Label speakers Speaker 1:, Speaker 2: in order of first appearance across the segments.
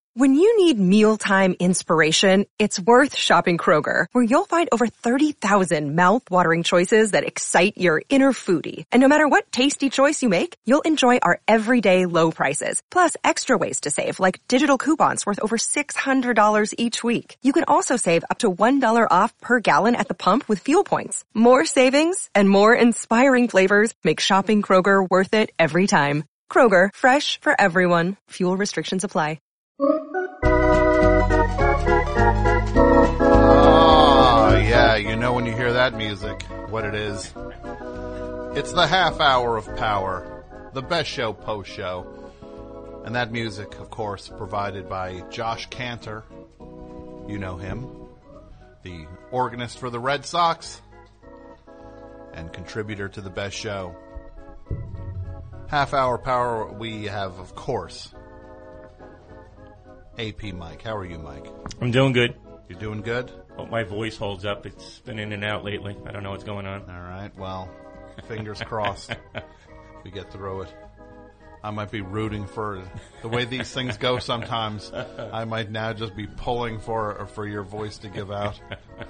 Speaker 1: When you need mealtime inspiration, it's worth shopping Kroger, where you'll find over 30,000 mouth-watering choices that excite your inner foodie. And no matter what tasty choice you make, you'll enjoy our everyday low prices, plus extra ways to save, like digital coupons worth over $600 each week. You can also save up to $1 off per gallon at the pump with fuel points. More savings and more inspiring flavors make shopping Kroger worth it every time. Kroger, fresh for everyone. Fuel restrictions apply.
Speaker 2: Oh, yeah, you know when you hear that music, what it is. It's the half hour of power, the best show post-show. And that music, of course, provided by Josh Cantor. You know him. The organist for the Red Sox and contributor to the best show. Half hour power, we have, of course, AP Mike. How are you, Mike?
Speaker 3: I'm doing good.
Speaker 2: You're doing good?
Speaker 3: Hope my voice holds up. It's been in and out lately. I don't know what's going on.
Speaker 2: All right. Well, fingers crossed we get through it. I might be rooting for the way these things go sometimes. I might now just be pulling for your voice to give out.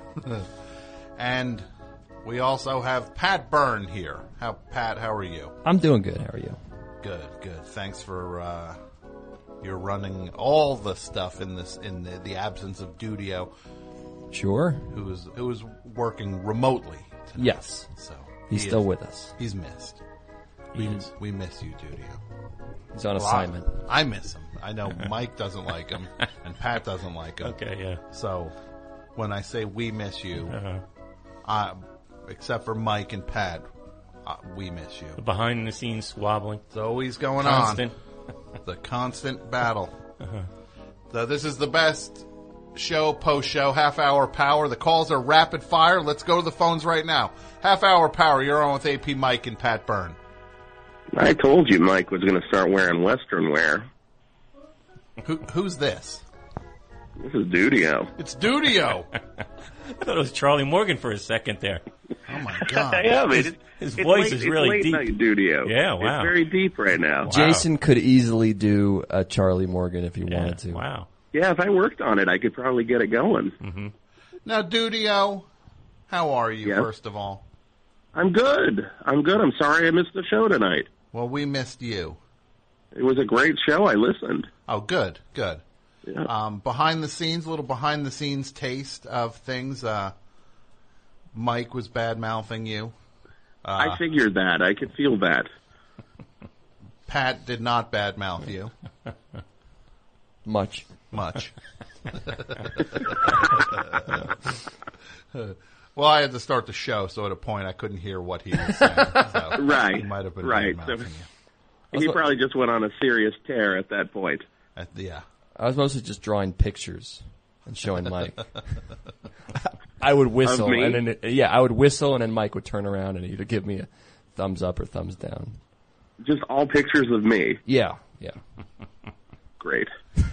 Speaker 2: And we also have Pat Byrne here. Pat, how are you?
Speaker 4: I'm doing good. How are you?
Speaker 2: Good. Thanks for you're running all the stuff in the absence of Dudio.
Speaker 4: Sure.
Speaker 2: Who is working remotely tonight.
Speaker 4: Yes.
Speaker 2: So
Speaker 4: he's still with us.
Speaker 2: He's missed. We miss you, Dudio.
Speaker 4: He's on assignment.
Speaker 2: I miss him. I know Mike doesn't like him, and Pat doesn't like him.
Speaker 3: Okay, yeah.
Speaker 2: So when I say we miss you, except for Mike and Pat, we miss you.
Speaker 3: The behind-the-scenes squabbling.
Speaker 2: It's always going
Speaker 3: Constant.
Speaker 2: on. The constant battle. So this is the best show, post-show, half-hour power. The calls are rapid fire. Let's go to the phones right now. Half-hour power. You're on with AP Mike and Pat Byrne.
Speaker 5: I told you Mike was going to start wearing Western wear.
Speaker 2: Who's this?
Speaker 5: This is Dudio.
Speaker 2: It's Dudio.
Speaker 3: I thought it was Charlie Morgan for a second there.
Speaker 2: Oh, my God.
Speaker 5: Yeah, man.
Speaker 3: His voice is really
Speaker 5: late
Speaker 3: deep.
Speaker 5: Night Dudio.
Speaker 3: Yeah, wow.
Speaker 5: It's very deep right now.
Speaker 3: Wow.
Speaker 4: Jason could easily do a Charlie Morgan if he wanted to.
Speaker 3: Wow.
Speaker 5: Yeah, if I worked on it, I could probably get it going.
Speaker 3: Mm-hmm.
Speaker 2: Now, Dudio, how are you, first of all?
Speaker 5: I'm good. I'm sorry I missed the show tonight.
Speaker 2: Well, we missed you.
Speaker 5: It was a great show. I listened.
Speaker 2: Oh, good.
Speaker 5: Yeah.
Speaker 2: Behind the scenes, a little behind the scenes taste of things. Mike was bad-mouthing you.
Speaker 5: I figured that. I could feel that.
Speaker 2: Pat did not bad-mouth you.
Speaker 4: Much.
Speaker 2: Well, I had to start the show, so at a point I couldn't hear what he was saying. So
Speaker 5: Right.
Speaker 2: He might have been
Speaker 5: right.
Speaker 2: bad-mouthing
Speaker 5: So, he probably just went on a serious tear at that point.
Speaker 2: Yeah.
Speaker 4: I was mostly just drawing pictures and showing Mike. I would whistle,
Speaker 5: Of me?
Speaker 4: and then I would whistle, and then Mike would turn around and he'd give me a thumbs up or thumbs down.
Speaker 5: Just all pictures of me.
Speaker 4: Yeah.
Speaker 5: Great.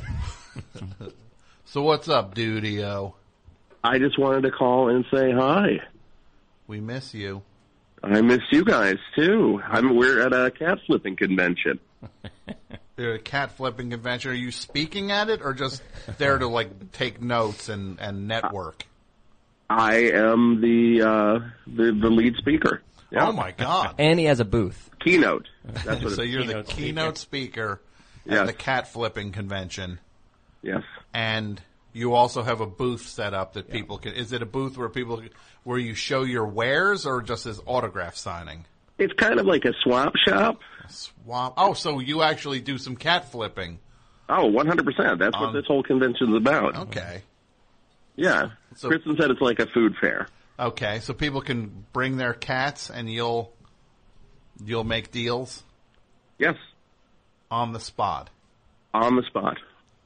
Speaker 2: So what's up, Dudio?
Speaker 5: I just wanted to call and say hi.
Speaker 2: We miss you.
Speaker 5: I miss you guys, too. We're at a cat flipping convention.
Speaker 2: You're at a cat flipping convention. Are you speaking at it or just there to, take notes and network?
Speaker 5: I am the lead speaker. Yeah.
Speaker 2: Oh, my God.
Speaker 4: And he has a booth.
Speaker 5: Keynote. That's what
Speaker 2: So
Speaker 5: it's
Speaker 2: you're the
Speaker 3: Keynote
Speaker 2: keynote speaker at
Speaker 5: Yes.
Speaker 2: the cat flipping convention.
Speaker 5: Yes.
Speaker 2: And you also have a booth set up that people can. Is it a booth where you show your wares or just as autograph signing?
Speaker 5: It's kind of like a swap shop.
Speaker 2: Swap. Oh, so you actually do some cat flipping.
Speaker 5: Oh, 100%. That's what this whole convention's about.
Speaker 2: Okay.
Speaker 5: Yeah.
Speaker 2: So-
Speaker 5: Kristen said it's like a food fair.
Speaker 2: Okay, so people can bring their cats and you'll make deals
Speaker 5: Yes.
Speaker 2: on the spot.
Speaker 5: On the spot.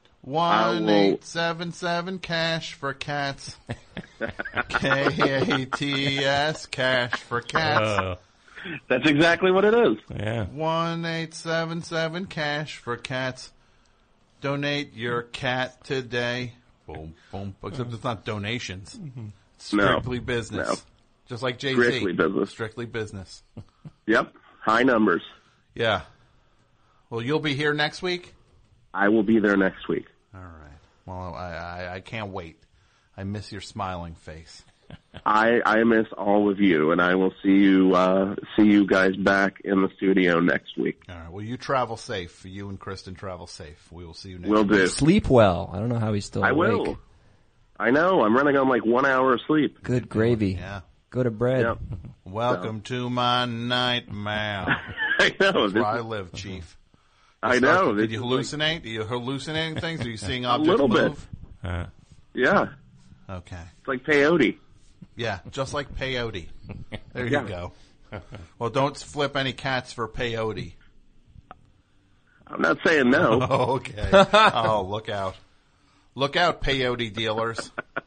Speaker 2: 1877 cash for cats. KATS cash for cats.
Speaker 5: That's exactly what it is.
Speaker 3: Yeah.
Speaker 2: 1877 cash for cats. Donate your cat today. Boom, boom. Except it's not donations. It's strictly business.
Speaker 5: No.
Speaker 2: Just like Jay-Z.
Speaker 5: Strictly business.
Speaker 2: Strictly business.
Speaker 5: Yep. High numbers.
Speaker 2: Yeah. Well, you'll be here next week?
Speaker 5: I will be there next week.
Speaker 2: All right. Well, I can't wait. I miss your smiling face.
Speaker 5: I miss all of you, and I will see you guys back in the studio next week.
Speaker 2: All right. Well, you travel safe. You and Kristen travel safe. We will see you next
Speaker 5: Will
Speaker 2: week.
Speaker 5: do.
Speaker 4: Sleep well. I don't know how he's still awake.
Speaker 5: I will. I know. I'm running on like 1 hour of sleep.
Speaker 4: Good gravy.
Speaker 2: Yeah.
Speaker 4: Go to bread.
Speaker 5: Yep.
Speaker 2: Welcome to my nightmare.
Speaker 5: I know.
Speaker 2: That's where I live, Chief.
Speaker 5: I know.
Speaker 2: Did you hallucinate? Are you hallucinating things? Are you seeing
Speaker 5: A
Speaker 2: objects
Speaker 5: little bit.
Speaker 2: move?
Speaker 5: Yeah.
Speaker 2: Okay.
Speaker 5: It's like peyote.
Speaker 2: Yeah, just like peyote. There you
Speaker 5: Yeah.
Speaker 2: go. Well, don't flip any cats for peyote.
Speaker 5: I'm not saying no.
Speaker 2: Oh, okay. Oh, look out. Look out, peyote dealers.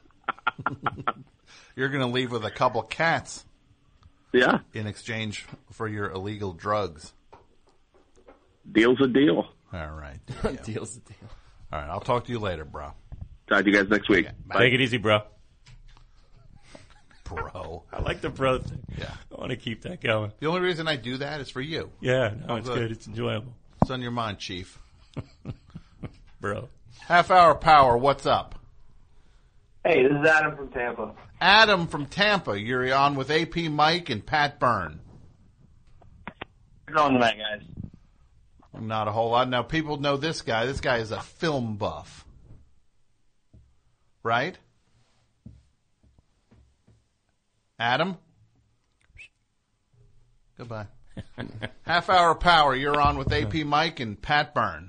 Speaker 2: You're going to leave with a couple cats
Speaker 5: Yeah.
Speaker 2: in exchange for your illegal drugs.
Speaker 5: Deal's a deal.
Speaker 2: All right.
Speaker 4: Deal's a deal.
Speaker 2: All right, I'll talk to you later, bro.
Speaker 5: Talk to you guys next week.
Speaker 2: Bye.
Speaker 3: Take it easy, bro.
Speaker 2: Bro.
Speaker 3: I like the bro thing.
Speaker 2: Yeah.
Speaker 3: I want to keep that going.
Speaker 2: The only reason I do that is for you.
Speaker 3: Yeah, no, it's
Speaker 2: good.
Speaker 3: good. It's enjoyable.
Speaker 2: It's on your mind, Chief.
Speaker 3: Bro.
Speaker 2: Half hour power, what's up?
Speaker 6: Hey, this is Adam from Tampa.
Speaker 2: Adam from Tampa, you're on with AP Mike and Pat Byrne.
Speaker 6: What's on tonight, guys?
Speaker 2: Not a whole lot. Now, people know this guy. This guy is a film buff. Right? Adam? Goodbye. Half hour power, you're on with AP Mike and Pat Byrne.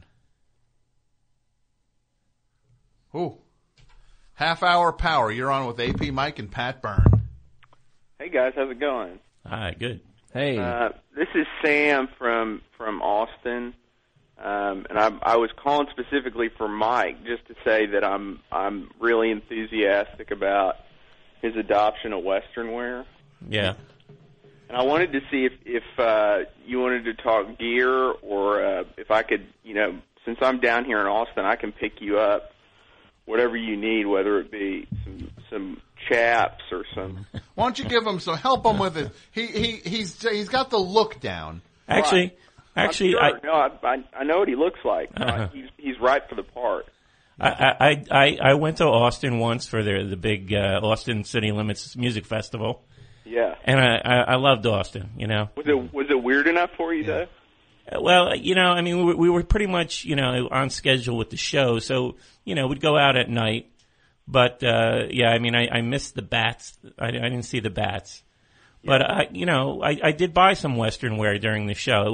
Speaker 2: Ooh. Half hour power, you're on with AP Mike and Pat Byrne.
Speaker 7: Hey guys, how's it going?
Speaker 3: All right, good.
Speaker 4: Hey.
Speaker 7: This is Sam from Austin, and I was calling specifically for Mike just to say that I'm really enthusiastic about his adoption of Western wear,
Speaker 3: Yeah.
Speaker 7: and I wanted to see if you wanted to talk gear or if I could, since I'm down here in Austin, I can pick you up whatever you need, whether it be some chaps or some.
Speaker 2: Why don't you give him some, help him with it. He's got the look down.
Speaker 3: Actually,
Speaker 7: I'm sure. I know what he looks like. He's right for the part.
Speaker 3: I went to Austin once for the big Austin City Limits Music Festival.
Speaker 7: Yeah.
Speaker 3: And I loved Austin,
Speaker 7: Was it weird enough for you though?
Speaker 3: Well, I mean, we were pretty much, on schedule with the show, so, we'd go out at night. But, I mean, I missed the bats. I didn't see the bats. But, I did buy some Western wear during the show.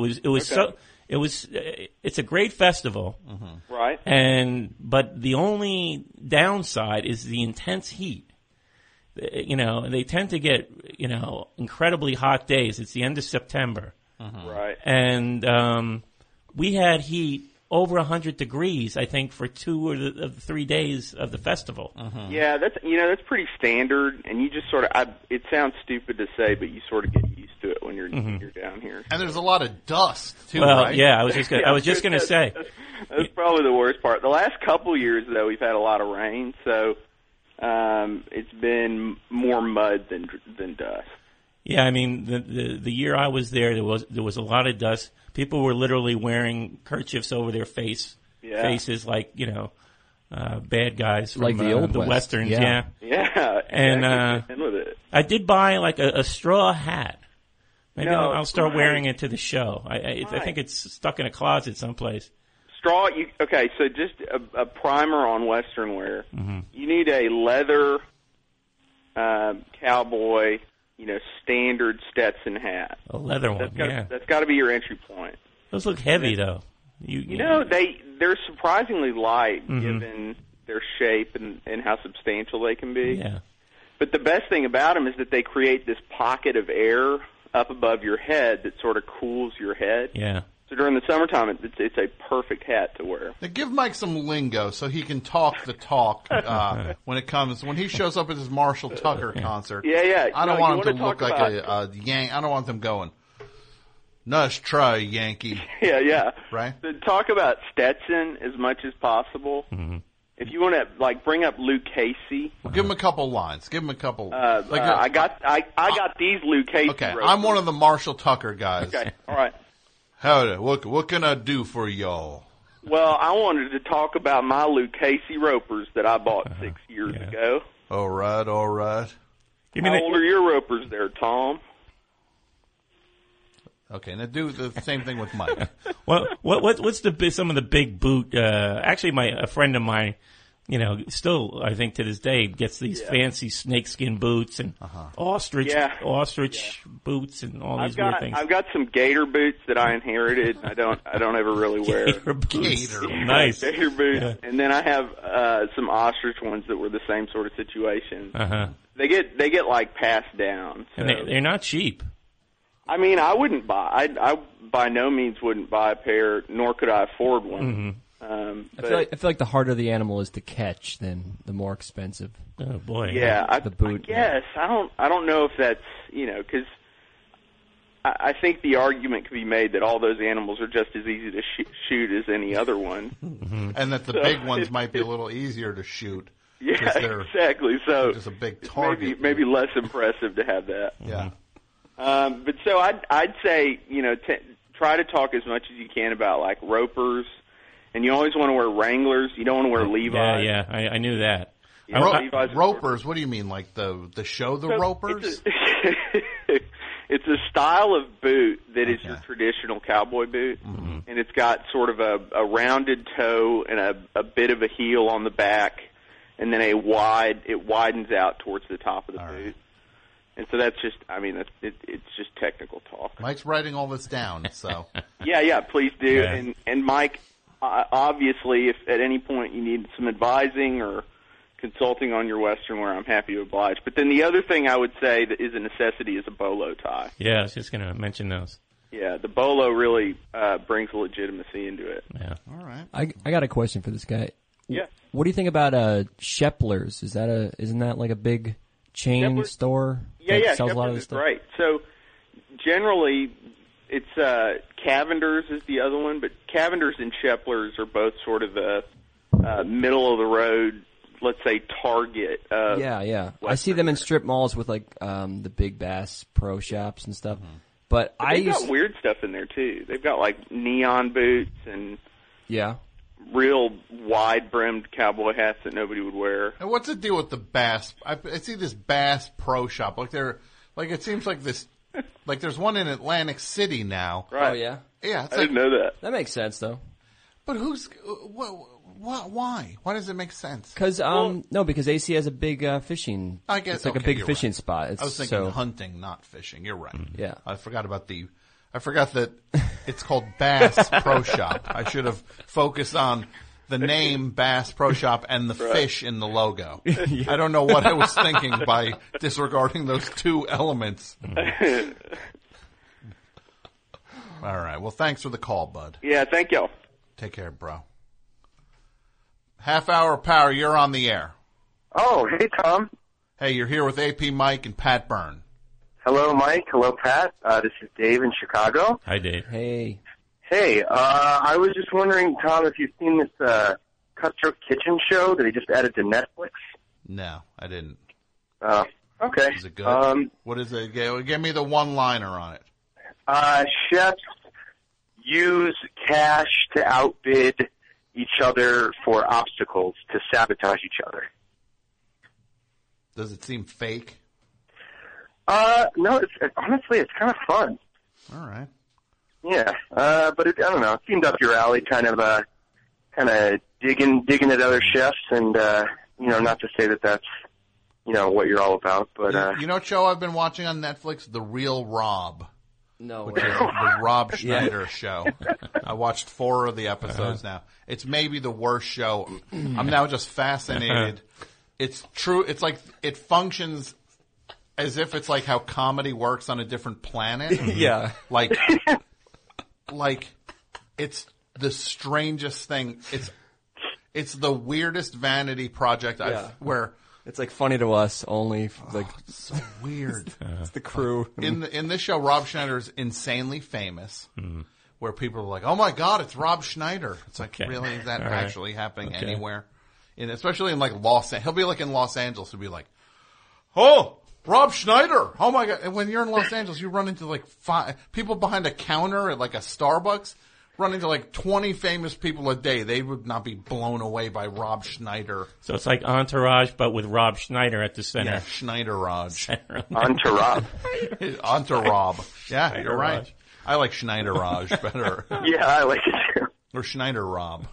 Speaker 3: It's a great festival.
Speaker 7: Mm-hmm. Right.
Speaker 3: But the only downside is the intense heat. They tend to get, incredibly hot days. It's the end of September.
Speaker 7: Mm-hmm. Right.
Speaker 3: And we had heat over 100 degrees, I think, for 2 of the 3 days of the festival.
Speaker 2: Mm-hmm.
Speaker 7: Yeah, that's pretty standard, and you just sort of. It sounds stupid to say, but you sort of get used to it when you're down here.
Speaker 2: And there's a lot of dust too,
Speaker 3: Well,
Speaker 2: right?
Speaker 3: yeah, I was just going to say.
Speaker 7: That's probably the worst part. The last couple years, though, we've had a lot of rain, so it's been more mud than dust.
Speaker 3: Yeah, I mean, the year I was there was a lot of dust. People were literally wearing kerchiefs over their faces, like bad guys from
Speaker 4: like the old
Speaker 3: the
Speaker 4: West.
Speaker 3: westerns.
Speaker 4: Yeah.
Speaker 7: Yeah,
Speaker 3: and
Speaker 7: with it.
Speaker 3: I did buy like a straw hat. Maybe
Speaker 7: No,
Speaker 3: I'll start
Speaker 7: right.
Speaker 3: wearing it to the show. I think it's stuck in a closet someplace.
Speaker 7: Straw. Okay, so just a primer on Western wear.
Speaker 3: Mm-hmm.
Speaker 7: You need a leather cowboy. Standard Stetson hat.
Speaker 3: A leather one,
Speaker 7: That's got to be your entry point.
Speaker 3: Those look heavy, though.
Speaker 7: They're surprisingly light
Speaker 3: Mm-hmm.
Speaker 7: given their shape and how substantial they can be.
Speaker 3: Yeah.
Speaker 7: But the best thing about them is that they create this pocket of air up above your head that sort of cools your head.
Speaker 3: Yeah.
Speaker 7: So during the summertime, it's a perfect hat to wear.
Speaker 2: Now give Mike some lingo so he can talk the talk when he shows up at his Marshall Tucker concert.
Speaker 7: Yeah.
Speaker 2: I don't want him to look like
Speaker 7: about,
Speaker 2: a Yank. I don't want them going, nice try, Yankee.
Speaker 7: Yeah.
Speaker 2: Right?
Speaker 7: So talk about Stetson as much as possible.
Speaker 3: Mm-hmm.
Speaker 7: If you want to bring up Luke Casey.
Speaker 2: Well, give him a couple lines. Give him a couple.
Speaker 7: I got these Luke Casey.
Speaker 2: Okay, I'm one of the Marshall Tucker guys.
Speaker 7: Okay, all right.
Speaker 2: Howdy, what can I do for y'all?
Speaker 7: Well, I wanted to talk about my Lucchese ropers that I bought 6 years ago.
Speaker 2: All right, all right.
Speaker 7: How old are your ropers there, Tom?
Speaker 2: Okay, now do the same thing with Mike.
Speaker 3: Well, what's some of the big boot? Actually, a friend of mine, still I think to this day gets these fancy snakeskin boots and ostrich boots and all these weird things.
Speaker 7: I've got some gator boots that I inherited. I don't ever really wear.
Speaker 3: Gator boots.
Speaker 7: Nice. Gator boots, and then I have some ostrich ones that were the same sort of situation. They get like passed down, so.
Speaker 3: And they're not cheap.
Speaker 7: I mean, I wouldn't buy. I by no means wouldn't buy a pair, nor could I afford one.
Speaker 4: I feel like the harder the animal is to catch, then the more expensive.
Speaker 3: Oh boy!
Speaker 7: Yeah,
Speaker 4: the boot.
Speaker 7: Yes, I don't know if that's because I think the argument could be made that all those animals are just as easy to shoot as any other one,
Speaker 2: and that the big ones might be a little easier to shoot.
Speaker 7: Yeah, exactly. So
Speaker 2: just a big target.
Speaker 7: Maybe less impressive to have that.
Speaker 2: Yeah.
Speaker 7: But so I'd say, try to talk as much as you can about like ropers, and you always want to wear Wranglers. You don't want to wear Levi's.
Speaker 3: Yeah, I knew that.
Speaker 2: Ropers, what do you mean? Like the show the Ropers?
Speaker 7: It's a style of boot that is your traditional cowboy boot, and it's got sort of a rounded toe and a bit of a heel on the back, and then it widens out towards the top of the boot. Right. And so that's just, it's just technical talk.
Speaker 2: Mike's writing all this down, so.
Speaker 7: Yeah, please do.
Speaker 3: Yeah.
Speaker 7: And Mike, obviously, if at any point you need some advising or consulting on your Western wear, I'm happy to oblige. But then the other thing I would say that is a necessity is a bolo tie.
Speaker 3: Yeah, I was just going to mention those.
Speaker 7: Yeah, the bolo really brings legitimacy into it.
Speaker 3: Yeah.
Speaker 2: All right.
Speaker 4: I got a question for this guy.
Speaker 7: Yeah.
Speaker 4: What do you think about Sheplers? Isn't that like a big chain store?
Speaker 7: Yeah,
Speaker 4: sells a lot of this stuff?
Speaker 7: Right. So generally, it's Cavenders is the other one, but Cavenders and Sheplers are both sort of the middle of the road, let's say Target.
Speaker 4: Yeah. I see them in strip malls with like the Big Bass Pro Shops and stuff. But
Speaker 7: they've got weird stuff in there too. They've got like neon boots and real wide-brimmed cowboy hats that nobody would wear.
Speaker 2: And what's the deal with the Bass? I see this Bass Pro Shop. It seems like this, like there's one in Atlantic City now.
Speaker 7: Right.
Speaker 4: Oh, yeah?
Speaker 2: Yeah. It's
Speaker 7: I didn't know that.
Speaker 4: That makes sense, though.
Speaker 2: But why? Why does it make sense?
Speaker 4: Because, because AC has a big fishing.
Speaker 2: I guess
Speaker 4: it's like a big fishing spot.
Speaker 2: I was thinking hunting, not fishing. You're right.
Speaker 4: Yeah.
Speaker 2: I forgot that it's called Bass Pro Shop. I should have focused on the name Bass Pro Shop and the fish in the logo. I don't know what I was thinking by disregarding those two elements. All right. Well, thanks for the call, bud.
Speaker 7: Yeah, thank y'all.
Speaker 2: Take care, bro. Half Hour Power, you're on the air.
Speaker 8: Oh, hey, Tom.
Speaker 2: Hey, you're here with AP Mike and Pat Byrne.
Speaker 8: Hello, Mike. Hello, Pat. This is Dave in Chicago.
Speaker 3: Hi, Dave.
Speaker 4: Hey.
Speaker 8: Hey, I was just wondering, Tom, if you've seen this Cutthroat Kitchen show that he just added to Netflix.
Speaker 2: No, I didn't.
Speaker 8: Okay.
Speaker 2: Is it good? What is it? Give me the one-liner on it.
Speaker 8: Chefs use cash to outbid each other for obstacles to sabotage each other.
Speaker 2: Does it seem fake?
Speaker 8: No, honestly, it's kind of fun.
Speaker 2: All right.
Speaker 8: Yeah, but I don't know. It seemed up your alley, kind of digging at other chefs, and not to say that that's what you're all about, but
Speaker 2: you know what show I've been watching on Netflix? The Real Rob.
Speaker 4: No,
Speaker 2: the Rob Schneider show. I watched 4 of the episodes now. It's maybe the worst show. I'm now just fascinated. It's true. It's like it functions as if it's like how comedy works on a different planet.
Speaker 4: Yeah.
Speaker 2: Like it's the strangest thing. It's the weirdest vanity project where
Speaker 4: it's like funny to us only.
Speaker 2: It's so weird.
Speaker 4: It's the crew.
Speaker 2: In this show, Rob Schneider is insanely famous. Where people are like, "Oh my God, it's Rob Schneider!" It's like, really, is that actually happening anywhere? Especially in like he'll be like in Los Angeles. He'll be like, "Oh, Rob Schneider! Oh my God!" And when you're in Los Angeles, you run into like 5 people behind a counter at like a Starbucks run into like 20 famous people a day, they would not be blown away by Rob Schneider.
Speaker 3: So it's like Entourage, but with Rob Schneider at the center.
Speaker 2: Yeah, Schneider-Raj.
Speaker 8: Entourage.
Speaker 2: Entourage. Yeah, you're right. I like Schneider-Raj better.
Speaker 8: Yeah, I like it too.
Speaker 2: Or Schneider-Rob.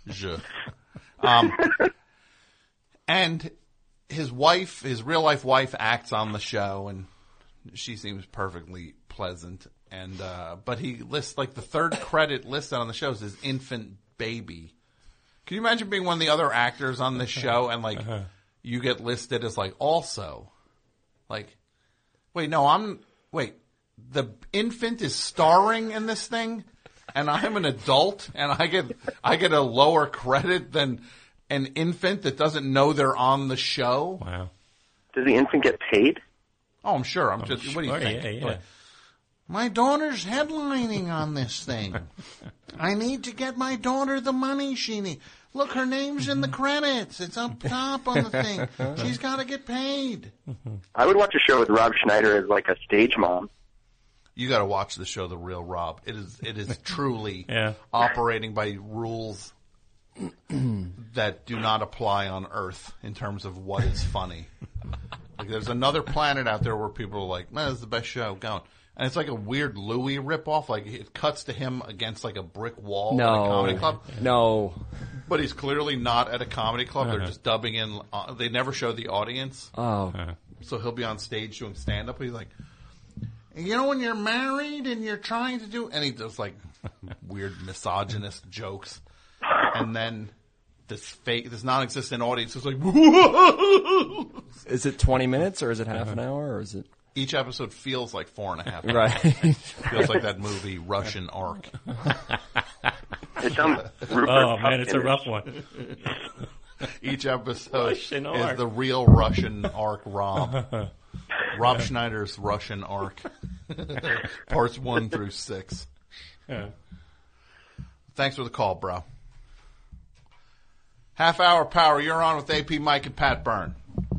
Speaker 2: And his wife, his real-life wife, acts on the show, and she seems perfectly pleasant. And but he lists, like, the third credit listed on the show is his infant baby. Can you imagine being one of the other actors on this show and, like, you get listed as, like, also? Like, wait, the infant is starring in this thing, and I'm an adult, and I get a lower credit than an infant that doesn't know they're on the show?
Speaker 3: Wow.
Speaker 8: Does the infant get paid?
Speaker 2: Oh, I'm sure. What do you think?
Speaker 3: Yeah.
Speaker 2: My daughter's headlining on this thing. I need to get my daughter the money she needs. Look, her name's in the credits. It's up top on the thing. She's got to get paid.
Speaker 8: I would watch a show with Rob Schneider as like a stage mom.
Speaker 2: You got to watch the show The Real Rob. It is truly operating by rules that do not apply on Earth in terms of what is funny. Like, there's another planet out there where people are like, man, this is the best show going. And it's like a weird Louis ripoff. Like, it cuts to him against like a brick wall at a comedy club.
Speaker 4: No.
Speaker 2: But he's clearly not at a comedy club. They're just dubbing in. They never show the audience.
Speaker 4: Oh.
Speaker 2: So he'll be on stage doing stand-up. He's like, you know, when you're married and you're trying to do, and he does like weird misogynist jokes. And then this non-existent audience is like, whoa!
Speaker 4: Is it 20 minutes or is it half an hour or is it?
Speaker 2: Each episode feels like 4.5 hours.
Speaker 4: Right.
Speaker 2: Feels like that movie Russian Ark.
Speaker 8: It's
Speaker 3: it's a rough one.
Speaker 2: Each episode is
Speaker 3: Russian Ark.
Speaker 2: the real Russian Ark Rob. Rob Schneider's Russian Ark. Parts 1 through 6.
Speaker 3: Yeah.
Speaker 2: Thanks for the call, bro. Half hour power. You're on with AP Mike and Pat Byrne.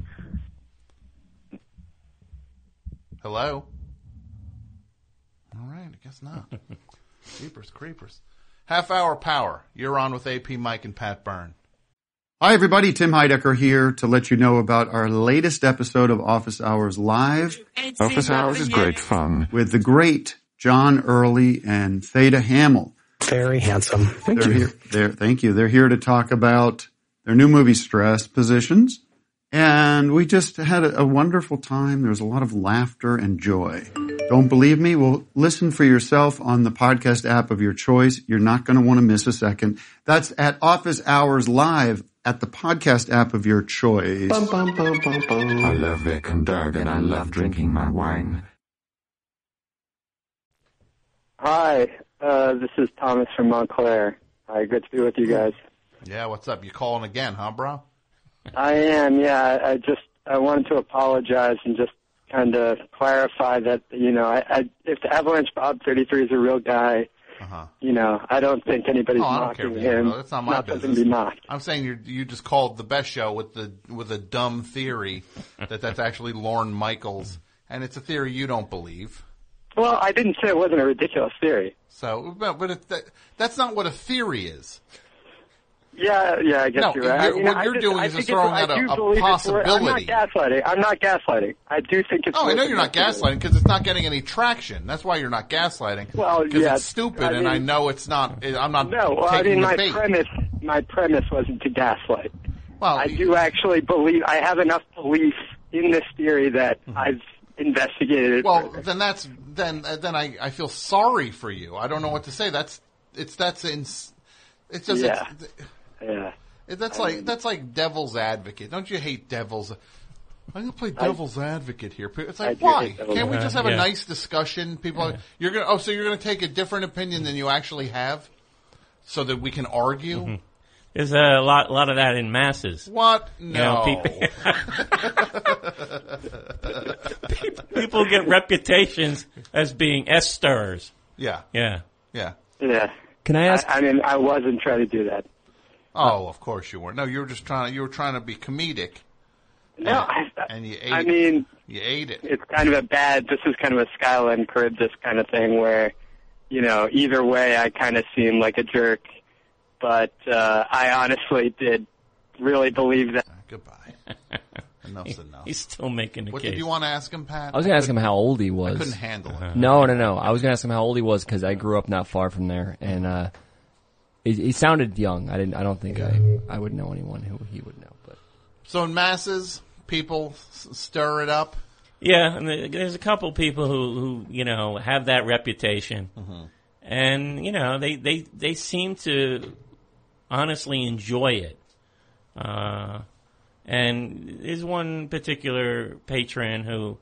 Speaker 2: Hello? All right, I guess not. Jeepers creepers. Half hour power. You're on with AP Mike and Pat Byrne.
Speaker 9: Hi, everybody. Tim Heidecker here to let you know about our latest episode of Office Hours Live.
Speaker 10: Office Hours is great fun.
Speaker 9: With the great John Early and Theda Hamill.
Speaker 11: Very handsome. Thank you.
Speaker 9: Thank you. They're here to talk about their new movie, Stress Positions. And we just had a wonderful time. There was a lot of laughter and joy. Don't believe me? Well, listen for yourself on the podcast app of your choice. You're not going to want to miss a second. That's at Office Hours Live at the podcast app of your choice.
Speaker 10: Bum, bum, bum, bum, bum. I love Vic and Doug and I love drinking my wine.
Speaker 12: Hi, this is Thomas from Montclair. Hi, good to be with you guys.
Speaker 2: Yeah, what's up? You calling again, huh, bro?
Speaker 12: I am, yeah. I wanted to apologize and just kind of clarify that, you know, if the Avalanche Bob 33 is a real guy, you know, I don't think anybody's mocking him.
Speaker 2: That's not my business.
Speaker 12: Something to be mocked.
Speaker 2: I'm saying you just called the best show with a dumb theory that's actually Lorne Michaels, and it's a theory you don't believe.
Speaker 12: Well, I didn't say it wasn't a ridiculous theory.
Speaker 2: So, but that's not what a theory is.
Speaker 12: Yeah, I guess you're right.
Speaker 2: What you're doing is just throwing out a possibility.
Speaker 12: I'm not gaslighting. I do think it's...
Speaker 2: Oh, I know you're not gaslighting because it's not getting any traction. That's why you're not gaslighting.
Speaker 12: Well,
Speaker 2: because
Speaker 12: yeah,
Speaker 2: it's stupid, and I know it's not... I'm not
Speaker 12: taking
Speaker 2: the bait.
Speaker 12: My premise wasn't to gaslight.
Speaker 2: Well,
Speaker 12: I do actually believe... I have enough belief in this theory that I've investigated it.
Speaker 2: Well, then I feel sorry for you. I don't know what to say. It's just...
Speaker 12: Yeah.
Speaker 2: Yeah. That's like devil's advocate. Don't you hate devil's? I'm going to play devil's advocate here. It's like, why? Can't we just have a nice discussion? People, you're going to take a different opinion than you actually have, so that we can argue.
Speaker 3: Mm-hmm. There's a lot of that in masses.
Speaker 2: What? No.
Speaker 3: You know, people get reputations as being S-sters.
Speaker 2: Yeah.
Speaker 12: Yeah. Can I ask? I mean, I wasn't trying to do that.
Speaker 2: Oh, of course you weren't. No, you were trying to be comedic.
Speaker 12: No,
Speaker 2: and you ate
Speaker 12: I mean,
Speaker 2: you ate it.
Speaker 12: It's kind of this is kind of a Skyline Charybdis kind of thing where, either way, I kind of seem like a jerk. But I honestly did really believe that.
Speaker 2: Goodbye. Enough's enough.
Speaker 3: He's still making the
Speaker 2: What
Speaker 3: case.
Speaker 2: did you want to ask him, Pat?
Speaker 4: I was going to ask him how old he was.
Speaker 2: I couldn't handle it.
Speaker 4: No. I was going to ask him how old he was because I grew up not far from there, and he sounded young. I don't think I would know anyone who he would know. But
Speaker 2: So in masses, people stir it up.
Speaker 3: Yeah, and there's a couple people who have that reputation, and they seem to honestly enjoy it. And there's one particular patron who,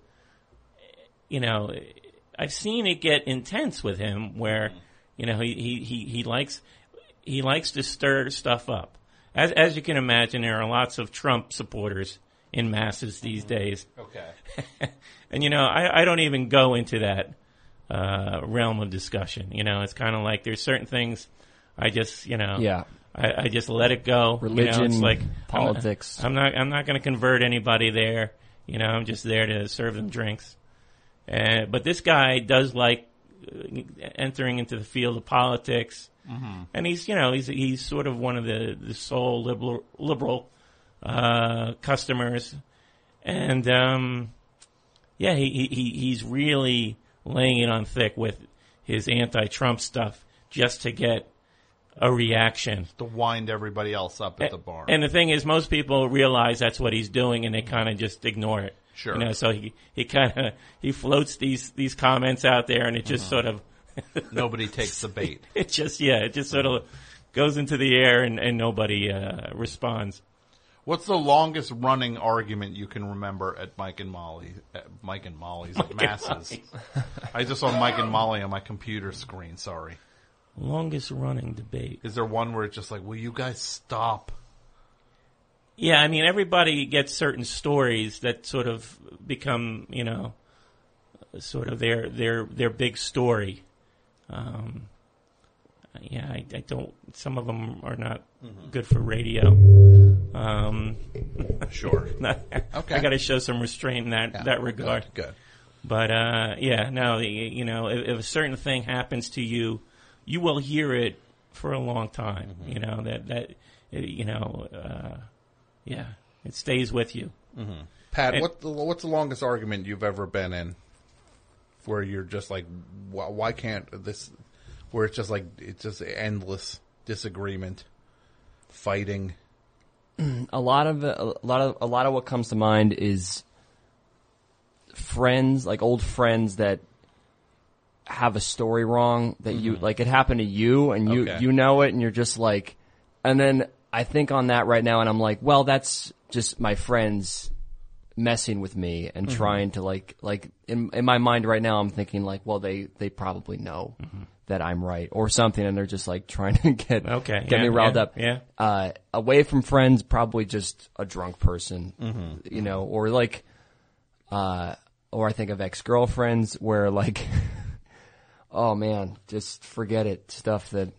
Speaker 3: I've seen it get intense with him, where he likes to stir stuff up. As you can imagine, there are lots of Trump supporters in masses these days.
Speaker 2: Okay.
Speaker 3: And I don't even go into that realm of discussion. It's kind of like there's certain things I just I just let it go.
Speaker 4: Religion,
Speaker 3: it's like
Speaker 4: politics.
Speaker 3: I'm not going to convert anybody there. I'm just there to serve them drinks. But this guy does like entering into the field of politics, and he's sort of one of the sole liberal customers, and he's really laying it on thick with his anti-Trump stuff just to get a reaction.
Speaker 2: To wind everybody else up at the bar.
Speaker 3: And the thing is, most people realize that's what he's doing, and they kind of just ignore it.
Speaker 2: Sure.
Speaker 3: So he floats these comments out there, and it just sort of
Speaker 2: nobody takes the bait.
Speaker 3: It just sort of goes into the air, and nobody responds.
Speaker 2: What's the longest running argument you can remember at Mike and Molly's at masses? I just saw Mike and Molly on my computer screen. Sorry.
Speaker 3: Longest running debate.
Speaker 2: Is there one where it's just like, will you guys stop?
Speaker 3: Yeah, I mean, everybody gets certain stories that sort of become, sort of their big story. I don't. Some of them are not good for radio.
Speaker 2: Sure. Okay.
Speaker 3: I got to show some restraint in that regard.
Speaker 2: Good.
Speaker 3: But if a certain thing happens to you, you will hear it for a long time. It stays with you.
Speaker 2: Pat, what's the longest argument you've ever been in where you're just like, why can't this? Where it's just like it's just endless disagreement, fighting.
Speaker 4: A lot of what comes to mind is friends, like old friends that have a story wrong that you like. It happened to you, and you know it, and you're just like, and then I think on that right now, and I'm like, well, that's just my friends messing with me and trying to like in my mind right now, I'm thinking like, well, they probably know that I'm right or something, and they're just like trying to get me riled up.
Speaker 3: Yeah.
Speaker 4: Away from friends, probably just a drunk person, or like, or I think of ex-girlfriends where like, oh man, just forget it. Stuff that,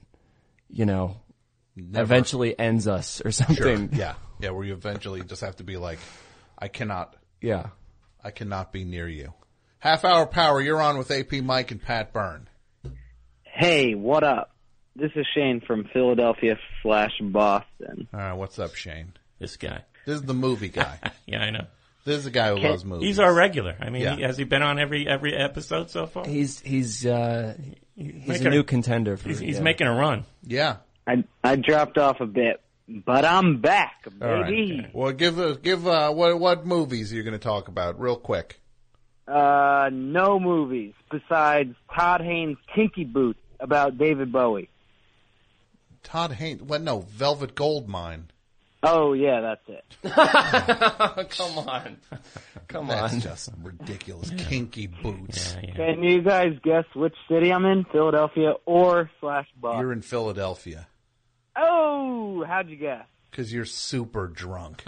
Speaker 4: eventually ends us or something.
Speaker 2: Sure. Yeah, where you eventually just have to be like, I cannot be near you. Half Hour Power, you're on with AP Mike and Pat Byrne.
Speaker 13: Hey, what up? This is Shane from Philadelphia/Boston.
Speaker 2: All right, what's up, Shane?
Speaker 3: This guy.
Speaker 2: This is the movie guy.
Speaker 3: Yeah, I know.
Speaker 2: This is the guy who loves movies.
Speaker 3: He's our regular. I mean, has he been on every episode so far?
Speaker 4: He's a new contender.
Speaker 3: He's making a run.
Speaker 2: Yeah.
Speaker 13: I dropped off a bit, but I'm back, baby.
Speaker 2: Right. Well, give what movies are you going to talk about real quick?
Speaker 13: No movies besides Todd Haynes' Kinky Boots about David Bowie.
Speaker 2: Todd Haynes? What? No, Velvet Goldmine.
Speaker 13: Oh, yeah, that's it.
Speaker 4: Come on.
Speaker 2: That's just ridiculous. Kinky Boots.
Speaker 3: Yeah.
Speaker 13: Can you guys guess which city I'm in? Philadelphia or /Boston?
Speaker 2: You're in Philadelphia.
Speaker 13: Oh, how'd you guess?
Speaker 2: Because you're super drunk.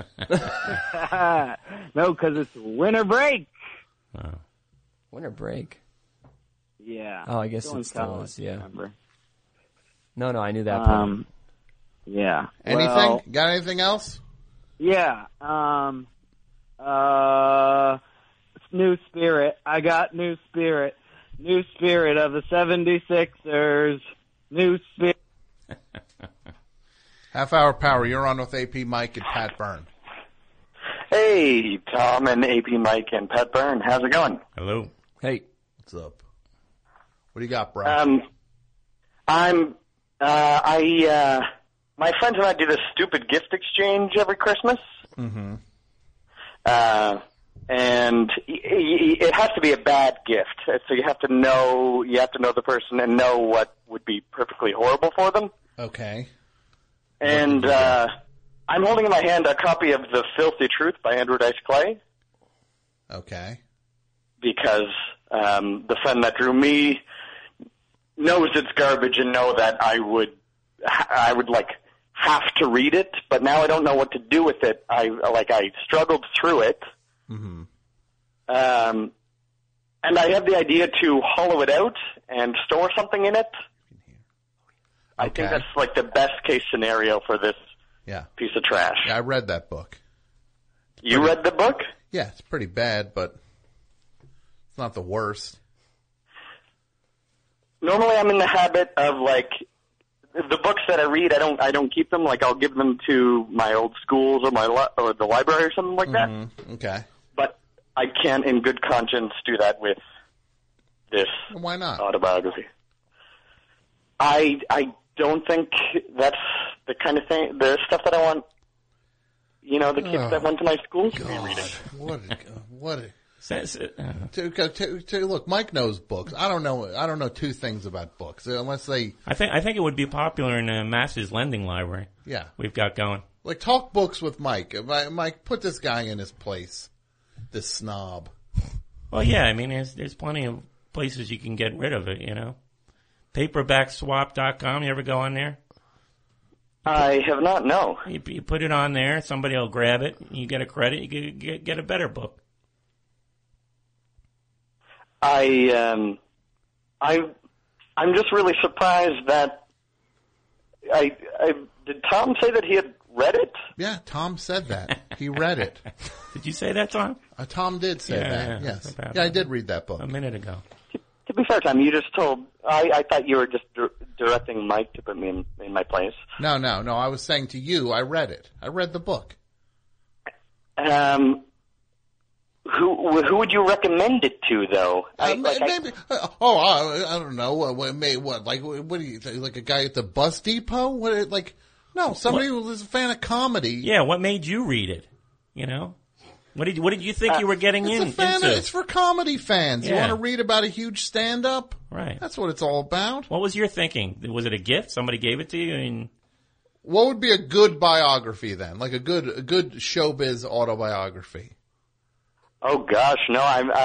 Speaker 13: No, because it's winter break.
Speaker 3: Oh.
Speaker 4: Winter break?
Speaker 13: Yeah.
Speaker 4: Oh, I guess it still
Speaker 13: college,
Speaker 4: is, yeah.
Speaker 13: Remember.
Speaker 4: No, I knew that part.
Speaker 13: Yeah.
Speaker 2: Anything?
Speaker 13: Well,
Speaker 2: got anything else?
Speaker 13: Yeah. New Spirit. I got New Spirit. New spirit of the 76ers. New spirit.
Speaker 2: Half Hour Power, you're on with AP Mike and Pat Byrne.
Speaker 8: Hey, Tom and AP Mike and Pat Byrne. How's it going?
Speaker 3: Hello.
Speaker 4: Hey.
Speaker 2: What's up? What do you got, bro?
Speaker 8: My friends and I do this stupid gift exchange every Christmas.
Speaker 2: Mm-hmm.
Speaker 8: And it has to be a bad gift. So you have to know the person and know what would be perfectly horrible for them.
Speaker 2: Okay.
Speaker 8: And I'm holding in my hand a copy of The Filthy Truth by Andrew Dice Clay.
Speaker 2: Okay.
Speaker 8: Because the friend that drew me knows it's garbage and know that I would like have to read it, but now I don't know what to do with it. I struggled through it.
Speaker 2: Mm-hmm.
Speaker 8: And I have the idea to hollow it out and store something in it. I think that's like the best case scenario for this piece of trash.
Speaker 2: Yeah, I read that book.
Speaker 8: You read the book?
Speaker 2: Yeah, it's pretty bad, but it's not the worst.
Speaker 8: Normally I'm in the habit of like the books that I read, I don't keep them. Like I'll give them to my old schools or or the library or something like that.
Speaker 2: Okay.
Speaker 8: But I can't in good conscience do that with this
Speaker 2: Why not?
Speaker 8: autobiography. I don't think that's the kind of thing, the stuff that I want, the kids that went to my school to be reading.
Speaker 2: Look, Mike knows books. I don't know two things about books unless they.
Speaker 3: I think it would be popular in a Masters Lending Library.
Speaker 2: Yeah,
Speaker 3: we've got going.
Speaker 2: Like talk books with Mike. Mike, put this guy in his place. This snob.
Speaker 3: Well, yeah. I mean, there's plenty of places you can get rid of it. Paperbackswap.com. You ever go on there?
Speaker 8: I have not. No.
Speaker 3: You put it on there. Somebody will grab it. You get a credit. You get a better book.
Speaker 8: I'm just really surprised that did Tom say that he had read it?
Speaker 2: Yeah, Tom said that. He read it.
Speaker 3: Did you say that, Tom?
Speaker 2: Tom did say that. Yes. Yeah, I did read that book
Speaker 3: a minute ago.
Speaker 8: To be fair, Tom, you just told. I thought you were just directing Mike to put me in my place.
Speaker 2: No. I was saying to you, I read it. I read the book.
Speaker 8: Who would you recommend it to, though?
Speaker 2: I don't know. What do you think? Like a guy at the bus depot? Somebody who was a fan of comedy.
Speaker 3: Yeah, what made you read it? What did you think you were getting into?
Speaker 2: It's for comedy fans. Yeah. You want to read about a huge stand-up?
Speaker 3: Right.
Speaker 2: That's what it's all about.
Speaker 3: What was your thinking? Was it a gift? Somebody gave it to you?
Speaker 2: What would be a good biography then? Like a good showbiz autobiography?
Speaker 8: Oh gosh, no.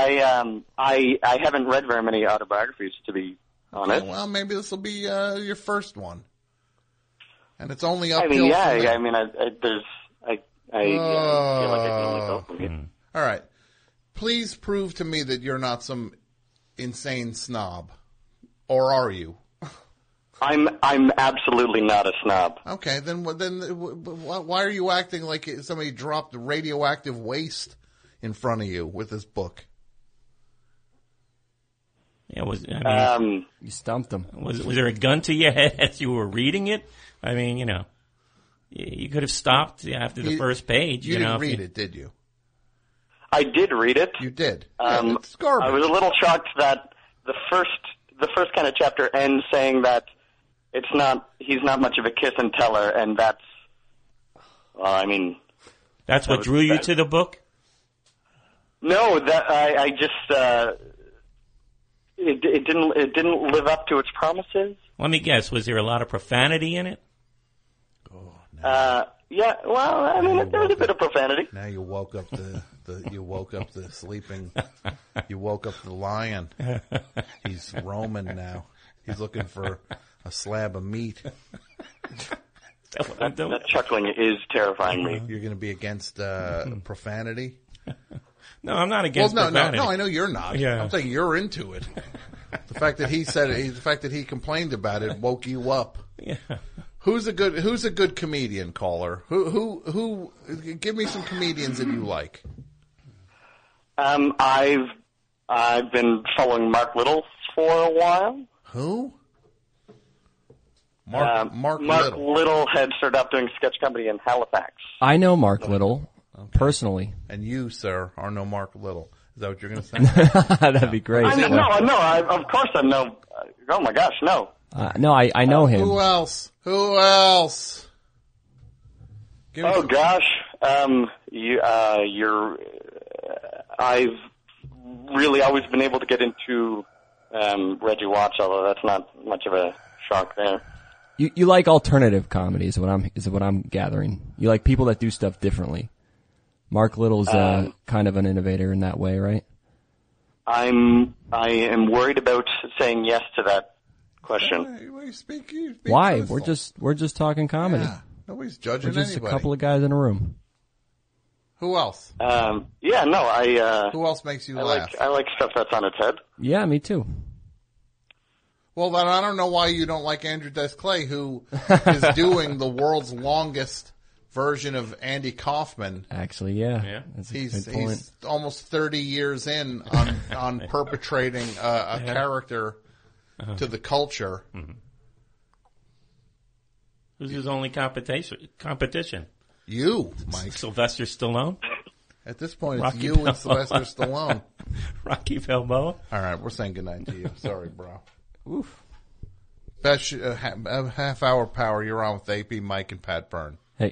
Speaker 8: I haven't read very many autobiographies, to be honest.
Speaker 2: Okay, well, maybe this will be your first one, and it's only uphill.
Speaker 8: I feel like I can only go from here.
Speaker 2: All right, please prove to me that you're not some insane snob, or are you?
Speaker 8: I'm absolutely not a snob.
Speaker 2: Okay, then why are you acting like somebody dropped radioactive waste in front of you with this book?
Speaker 3: Yeah,
Speaker 4: you stumped him.
Speaker 3: Was there a gun to your head as you were reading it? I mean, you could have stopped after the first page.
Speaker 2: You didn't read it, did you?
Speaker 8: I did read it.
Speaker 2: You did.
Speaker 8: It's garbage. I was a little shocked that the first kind of chapter ends saying that he's not much of a kiss and teller, and that's
Speaker 3: what drew you to the book?
Speaker 8: No, that I just it didn't live up to its promises.
Speaker 3: Let me guess. Was there a lot of profanity in it?
Speaker 2: Oh, no.
Speaker 8: Yeah. Well, there was a bit of profanity.
Speaker 2: Now you woke up you woke up the sleeping. You woke up the lion. He's roaming now. He's looking for a slab of meat.
Speaker 8: That chuckling is terrifying me.
Speaker 2: You're going to be against profanity?
Speaker 3: No, I'm not against profanity.
Speaker 2: No, I know you're not.
Speaker 3: Yeah.
Speaker 2: I'm saying you're into it. The fact that he said it, the fact that he complained about it woke you up.
Speaker 3: Yeah.
Speaker 2: Who's a good comedian, caller? Who give me some comedians that you like.
Speaker 8: I've been following Mark Little for a while.
Speaker 2: Who? Mark
Speaker 8: Little had started up doing sketch comedy in Halifax.
Speaker 4: I know Mark Little, personally.
Speaker 2: And you, sir, are no Mark Little. Is that what you're going to say?
Speaker 4: That'd be great.
Speaker 8: Of course I know. Oh my gosh, no.
Speaker 4: No, I know him.
Speaker 2: Who else?
Speaker 8: Oh gosh, I've really always been able to get into Reggie Watts, although that's not much of a shock there.
Speaker 4: You like alternative comedy is what I'm gathering. You like people that do stuff differently. Mark Little's kind of an innovator in that way, right?
Speaker 8: I am worried about saying yes to that question.
Speaker 2: Speak
Speaker 4: Why? We're just talking comedy.
Speaker 2: Yeah. Nobody's judging
Speaker 4: We're just
Speaker 2: anybody.
Speaker 4: a couple of guys in a room.
Speaker 2: Who else?
Speaker 8: Who else
Speaker 2: makes you laugh?
Speaker 8: I like stuff that's on its head.
Speaker 4: Yeah, me too.
Speaker 2: Well, then I don't know why you don't like Andrew Dice Clay, who is doing the world's longest version of Andy Kaufman.
Speaker 4: Actually, yeah. That's a good point.
Speaker 2: He's almost 30 years in on perpetrating a character to the culture.
Speaker 3: Mm-hmm. Who's his only competition?
Speaker 2: You, Mike.
Speaker 3: Sylvester Stallone?
Speaker 2: At this point,
Speaker 3: Rocky
Speaker 2: it's you
Speaker 3: Balboa.
Speaker 2: and Sylvester Stallone.
Speaker 3: Rocky Balboa?
Speaker 2: All right, we're saying goodnight to you. Sorry, bro.
Speaker 4: Oof.
Speaker 2: Best half hour power. You're on with AP, Mike, and Pat Byrne.
Speaker 4: Hey.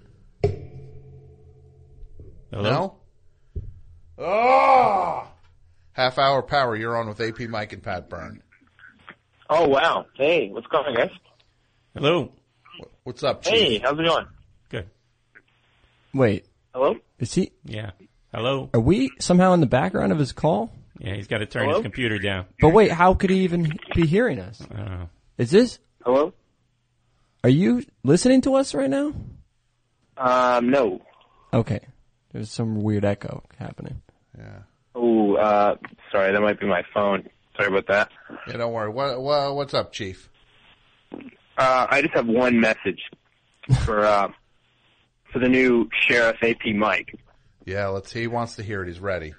Speaker 2: Hello? No? Oh! Half hour power. You're on with AP, Mike, and Pat Byrne.
Speaker 6: Oh, wow. Hey, what's going on, guys?
Speaker 3: Hello.
Speaker 2: What's up, Chief?
Speaker 6: Hey, how's it going?
Speaker 3: Good.
Speaker 4: Wait.
Speaker 6: Hello?
Speaker 4: Is he?
Speaker 3: Yeah. Hello.
Speaker 4: Are we somehow in the background of his call?
Speaker 3: Yeah, he's got to turn his computer down.
Speaker 4: But wait, how could he even be hearing us?
Speaker 3: I don't know.
Speaker 4: Is this?
Speaker 6: Hello?
Speaker 4: Are you listening to us right now?
Speaker 6: No.
Speaker 4: Okay. There's some weird echo happening.
Speaker 2: Yeah.
Speaker 6: Oh, sorry, that might be my phone. Sorry about that.
Speaker 2: Yeah, don't worry. What's up, Chief?
Speaker 6: I just have one message for the new Sheriff AP Mike.
Speaker 2: Yeah, he wants to hear it. He's ready.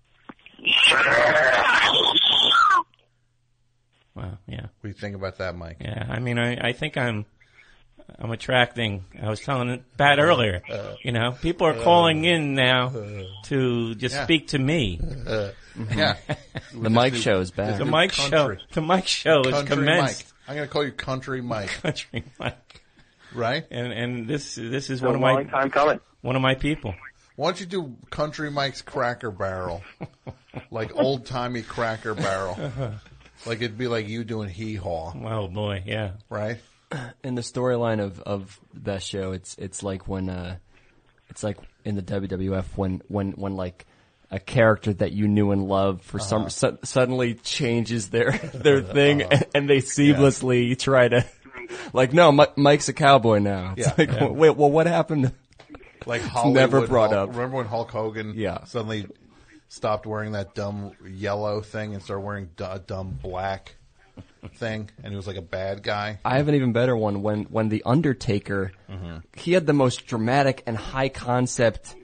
Speaker 3: Wow, yeah.
Speaker 2: What do you think about that, Mike?
Speaker 3: Yeah, I mean, I think I'm attracting. I was telling Pat earlier. People are calling in now to just speak to me.
Speaker 2: Yeah,
Speaker 4: the Mike Show is back.
Speaker 3: The Mike Show. The Mike Show is commenced.
Speaker 2: Mike. I'm going to call you Country Mike.
Speaker 3: Country Mike.
Speaker 2: Right?
Speaker 3: And this is
Speaker 6: one of my time coming.
Speaker 3: One of my people.
Speaker 2: Why don't you do Country Mike's Cracker Barrel, like old timey Cracker Barrel, like it'd be like you doing Hee Haw.
Speaker 3: Oh boy, yeah.
Speaker 2: Right.
Speaker 4: In the storyline of that show, it's like when it's like in the WWF when like a character that you knew and loved for suddenly changes their thing and they seamlessly try to like no Mike's a cowboy now. It's like wait, well what happened?
Speaker 2: Like Hollywood,
Speaker 4: never brought up.
Speaker 2: Remember when Hulk Hogan suddenly stopped wearing that dumb yellow thing and started wearing a dumb black thing, and he was like a bad guy?
Speaker 4: I have an even better one. When the Undertaker, he had the most dramatic and high concept,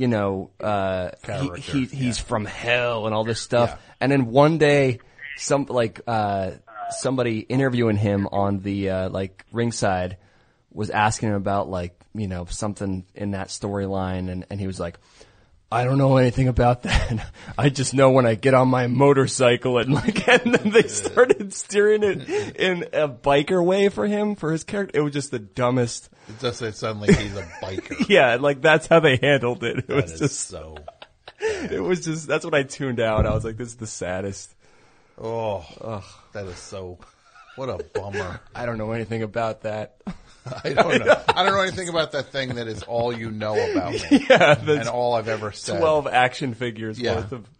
Speaker 4: he's from hell and all this stuff, and then one day, somebody interviewing him on the ringside was asking him about something in that storyline, and he was like, I don't know anything about that. I just know when I get on my motorcycle and then they started steering it in a biker way for his character. It was just the dumbest.
Speaker 2: It just said suddenly he's a biker.
Speaker 4: Yeah, that's how they handled it.
Speaker 2: That was just so bad.
Speaker 4: It was just, that's when I tuned out. I was like, this is the saddest.
Speaker 2: Oh, that is so, what a bummer.
Speaker 4: I don't know anything about that.
Speaker 2: I don't know. I don't know anything about that thing that is all you know about me.
Speaker 4: Yeah,
Speaker 2: and all I've ever said.
Speaker 4: 12 action figures worth of.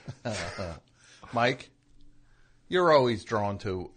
Speaker 2: Mike, you're always drawn to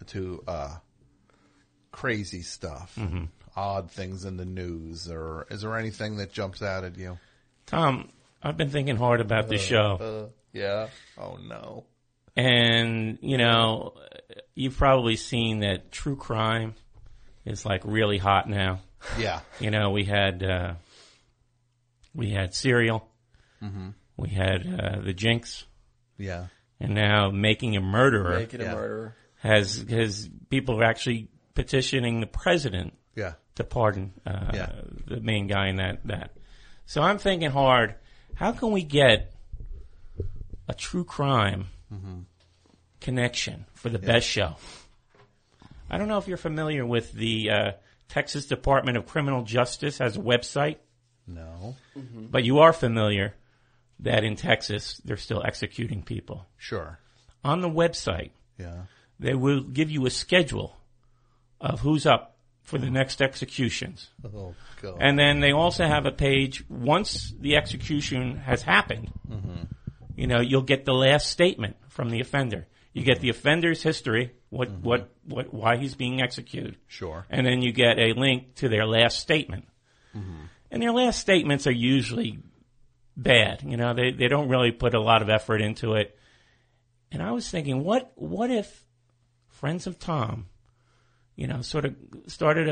Speaker 2: crazy stuff, odd things in the news, or is there anything that jumps out at you?
Speaker 3: Tom, I've been thinking hard about this show.
Speaker 2: Yeah. Oh no.
Speaker 3: And you've probably seen that true crime is really hot now.
Speaker 2: Yeah.
Speaker 3: We had Serial. We had The Jinx.
Speaker 2: Yeah.
Speaker 3: and now making a murderer.
Speaker 4: Making a murderer.
Speaker 3: Has people are actually petitioning the president to pardon the main guy in that. So I'm thinking hard, how can we get a true crime connection for the best show? I don't know if you're familiar with the Texas Department of Criminal Justice has a website.
Speaker 2: No.
Speaker 3: But you are familiar that in Texas they're still executing people.
Speaker 2: Sure.
Speaker 3: On the website, they will give you a schedule of who's up for the next executions.
Speaker 2: Oh, God.
Speaker 3: And then they also have a page, once the execution has happened, you'll get the last statement from the offender. You get the offender's history, why he's being executed.
Speaker 2: Sure.
Speaker 3: And then you get a link to their last statement. And their last statements are usually bad. They don't really put a lot of effort into it. And I was thinking, what if Friends of Tom, sort of started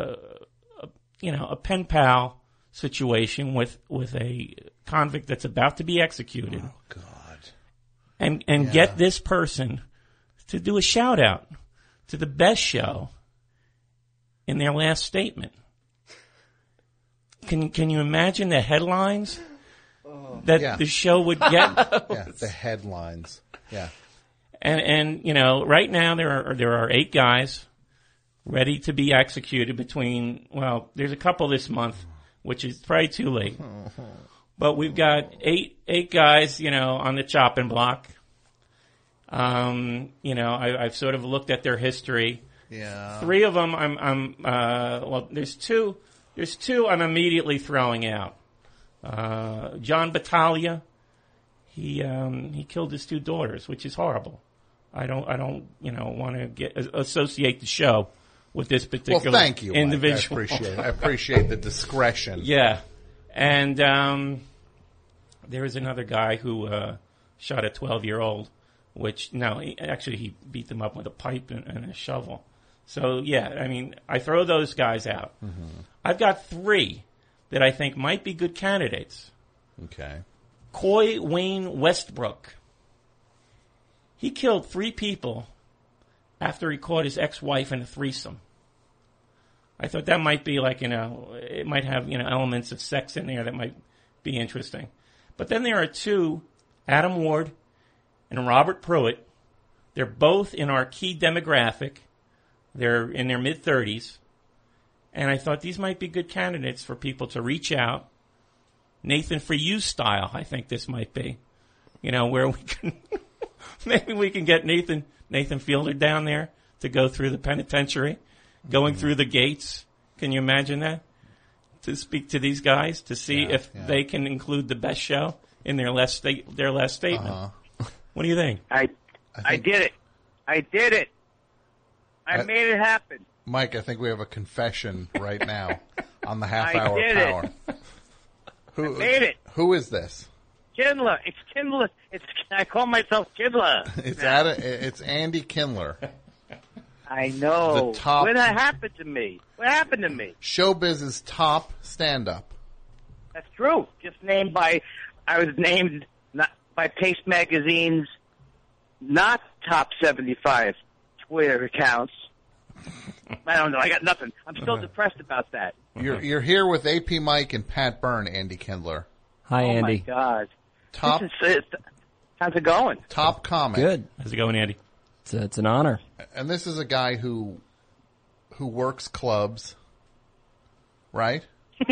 Speaker 3: a pen pal situation with a convict that's about to be executed.
Speaker 2: Oh, God.
Speaker 3: And get this person to do a shout out to the best show in their last statement. Can you imagine the headlines that the show would get?
Speaker 2: The headlines. Yeah.
Speaker 3: And right now there are 8 guys ready to be executed there's a couple this month, which is probably too late. But we've got eight guys, on the chopping block. I've sort of looked at their history.
Speaker 2: Yeah.
Speaker 3: 3 of them there's two I'm immediately throwing out. John Battaglia, he killed his 2 daughters, which is horrible. I don't want to associate the show with this particular
Speaker 2: thank you,
Speaker 3: individual.
Speaker 2: Mike. I appreciate the discretion.
Speaker 3: Yeah. And there was another guy who shot a 12-year-old, he beat them up with a pipe and a shovel. So, I throw those guys out. I've got 3 that I think might be good candidates.
Speaker 2: Okay.
Speaker 3: Coy Wayne Westbrook. He killed 3 people after he caught his ex-wife in a threesome. I thought that might be it might have, elements of sex in there that might be interesting. But then there are 2, Adam Ward and Robert Pruitt. They're both in our key demographic. They're in their mid-30s. And I thought these might be good candidates for people to reach out. Nathan For You style, I think this might be. Where we can, maybe we can get Nathan Fielder down there to go through the penitentiary, going through the gates. Can you imagine that? To speak to these guys, to see if they can include the best show in their last statement. What do you think?
Speaker 13: I did it. I did it. I made it happen.
Speaker 2: Mike, I think we have a confession right now on the half hour power.
Speaker 13: I made it.
Speaker 2: Who is this?
Speaker 13: Kindler. It's Kindler. I call myself Kindler.
Speaker 2: It's Andy Kindler.
Speaker 13: I know. When that happened to me? What happened to me?
Speaker 2: Showbiz's top stand-up.
Speaker 13: That's true. I was named by Paste Magazine's not top 75 Twitter accounts. I don't know. I got nothing. I'm still depressed about that.
Speaker 2: You're here with AP Mike and Pat Byrne, Andy Kindler.
Speaker 4: Hi, Andy.
Speaker 13: Oh, my God. How's it going?
Speaker 2: Top comic.
Speaker 4: Good.
Speaker 3: How's it going, Andy?
Speaker 4: It's an honor.
Speaker 2: And this is a guy who works clubs, right?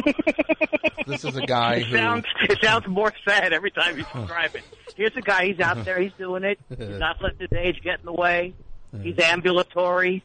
Speaker 2: This is a guy
Speaker 13: It sounds more sad every time you describe it. Here's a guy, he's out there, he's doing it. He's not letting his age get in the way. He's ambulatory.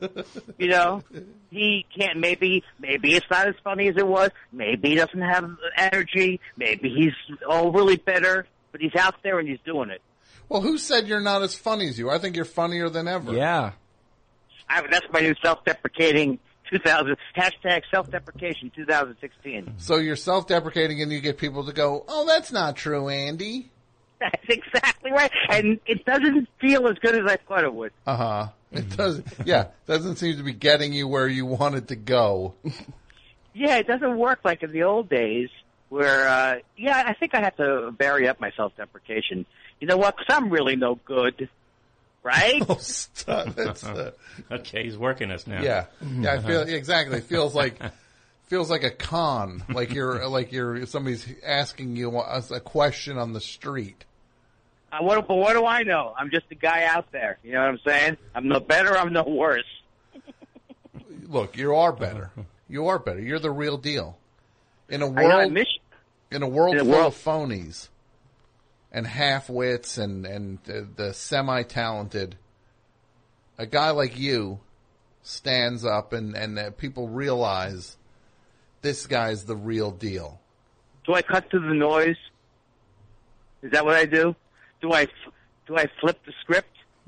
Speaker 13: He can't, maybe it's not as funny as it was. Maybe he doesn't have energy. Maybe he's overly bitter, but he's out there and he's doing it.
Speaker 2: Well, who said you're not as funny as you? I think you're funnier than ever.
Speaker 4: Yeah.
Speaker 13: That's my new self-deprecating self-deprecation 2016.
Speaker 2: So you're self-deprecating and you get people to go, oh, that's not true, Andy.
Speaker 13: That's exactly right. And it doesn't feel as good as I thought it would.
Speaker 2: Uh-huh. It doesn't, doesn't seem to be getting you where you wanted to go.
Speaker 13: Yeah, it doesn't work like in the old days where, I think I have to vary up my self-deprecation. You know what? 'Cause I'm really no good, right?
Speaker 2: Oh, stop.
Speaker 3: Okay, he's working us now.
Speaker 2: Yeah, I feel exactly. It feels like a con, like you're somebody's asking you a question on the street.
Speaker 13: What do I know? I'm just a guy out there. You know what I'm saying? I'm no better. I'm no worse.
Speaker 2: Look, you are better. You are better. You're the real deal. In a world full of phonies and half-wits and the semi-talented, a guy like you stands up and people realize this guy's the real deal.
Speaker 13: Do I cut through the noise? Is that what I do? Do I flip the script?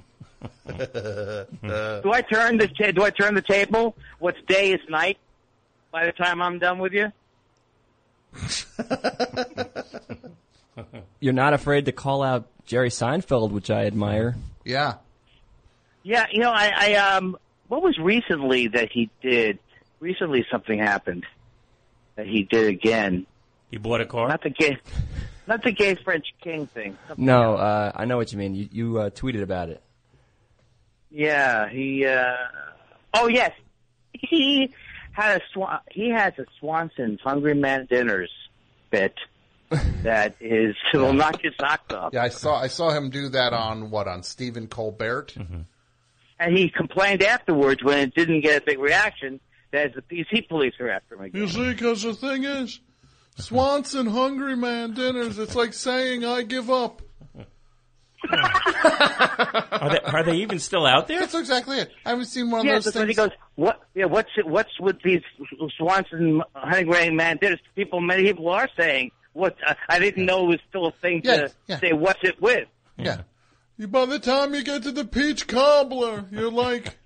Speaker 13: Do I turn the table? What's day is night by the time I'm done with you?
Speaker 4: You're not afraid to call out Jerry Seinfeld, which I admire.
Speaker 2: Yeah.
Speaker 13: Yeah, you know, I what was recently that he did? Recently something happened that he did again.
Speaker 3: He bought a car?
Speaker 13: Not the gay French king thing.
Speaker 4: No, I know what you mean. You tweeted about it.
Speaker 13: Yeah, he. Oh yes, he has a Swanson's Hungry Man Dinners bit that will knock your socks off.
Speaker 2: Yeah, I saw him do that on Stephen Colbert.
Speaker 3: Mm-hmm.
Speaker 13: And he complained afterwards when it didn't get a big reaction that the PC police are after him again.
Speaker 2: You see, because the thing is, Swanson Hungry Man Dinners, it's like saying I give up.
Speaker 3: Are they even still out there?
Speaker 2: That's exactly it. I haven't seen one of those things.
Speaker 13: He goes, what? Yeah, what's with these Swanson Hungry Man Dinners? Many people are saying, what? I didn't know it was still a thing to say, what's it with?
Speaker 2: Yeah. By the time you get to the peach cobbler, you're like,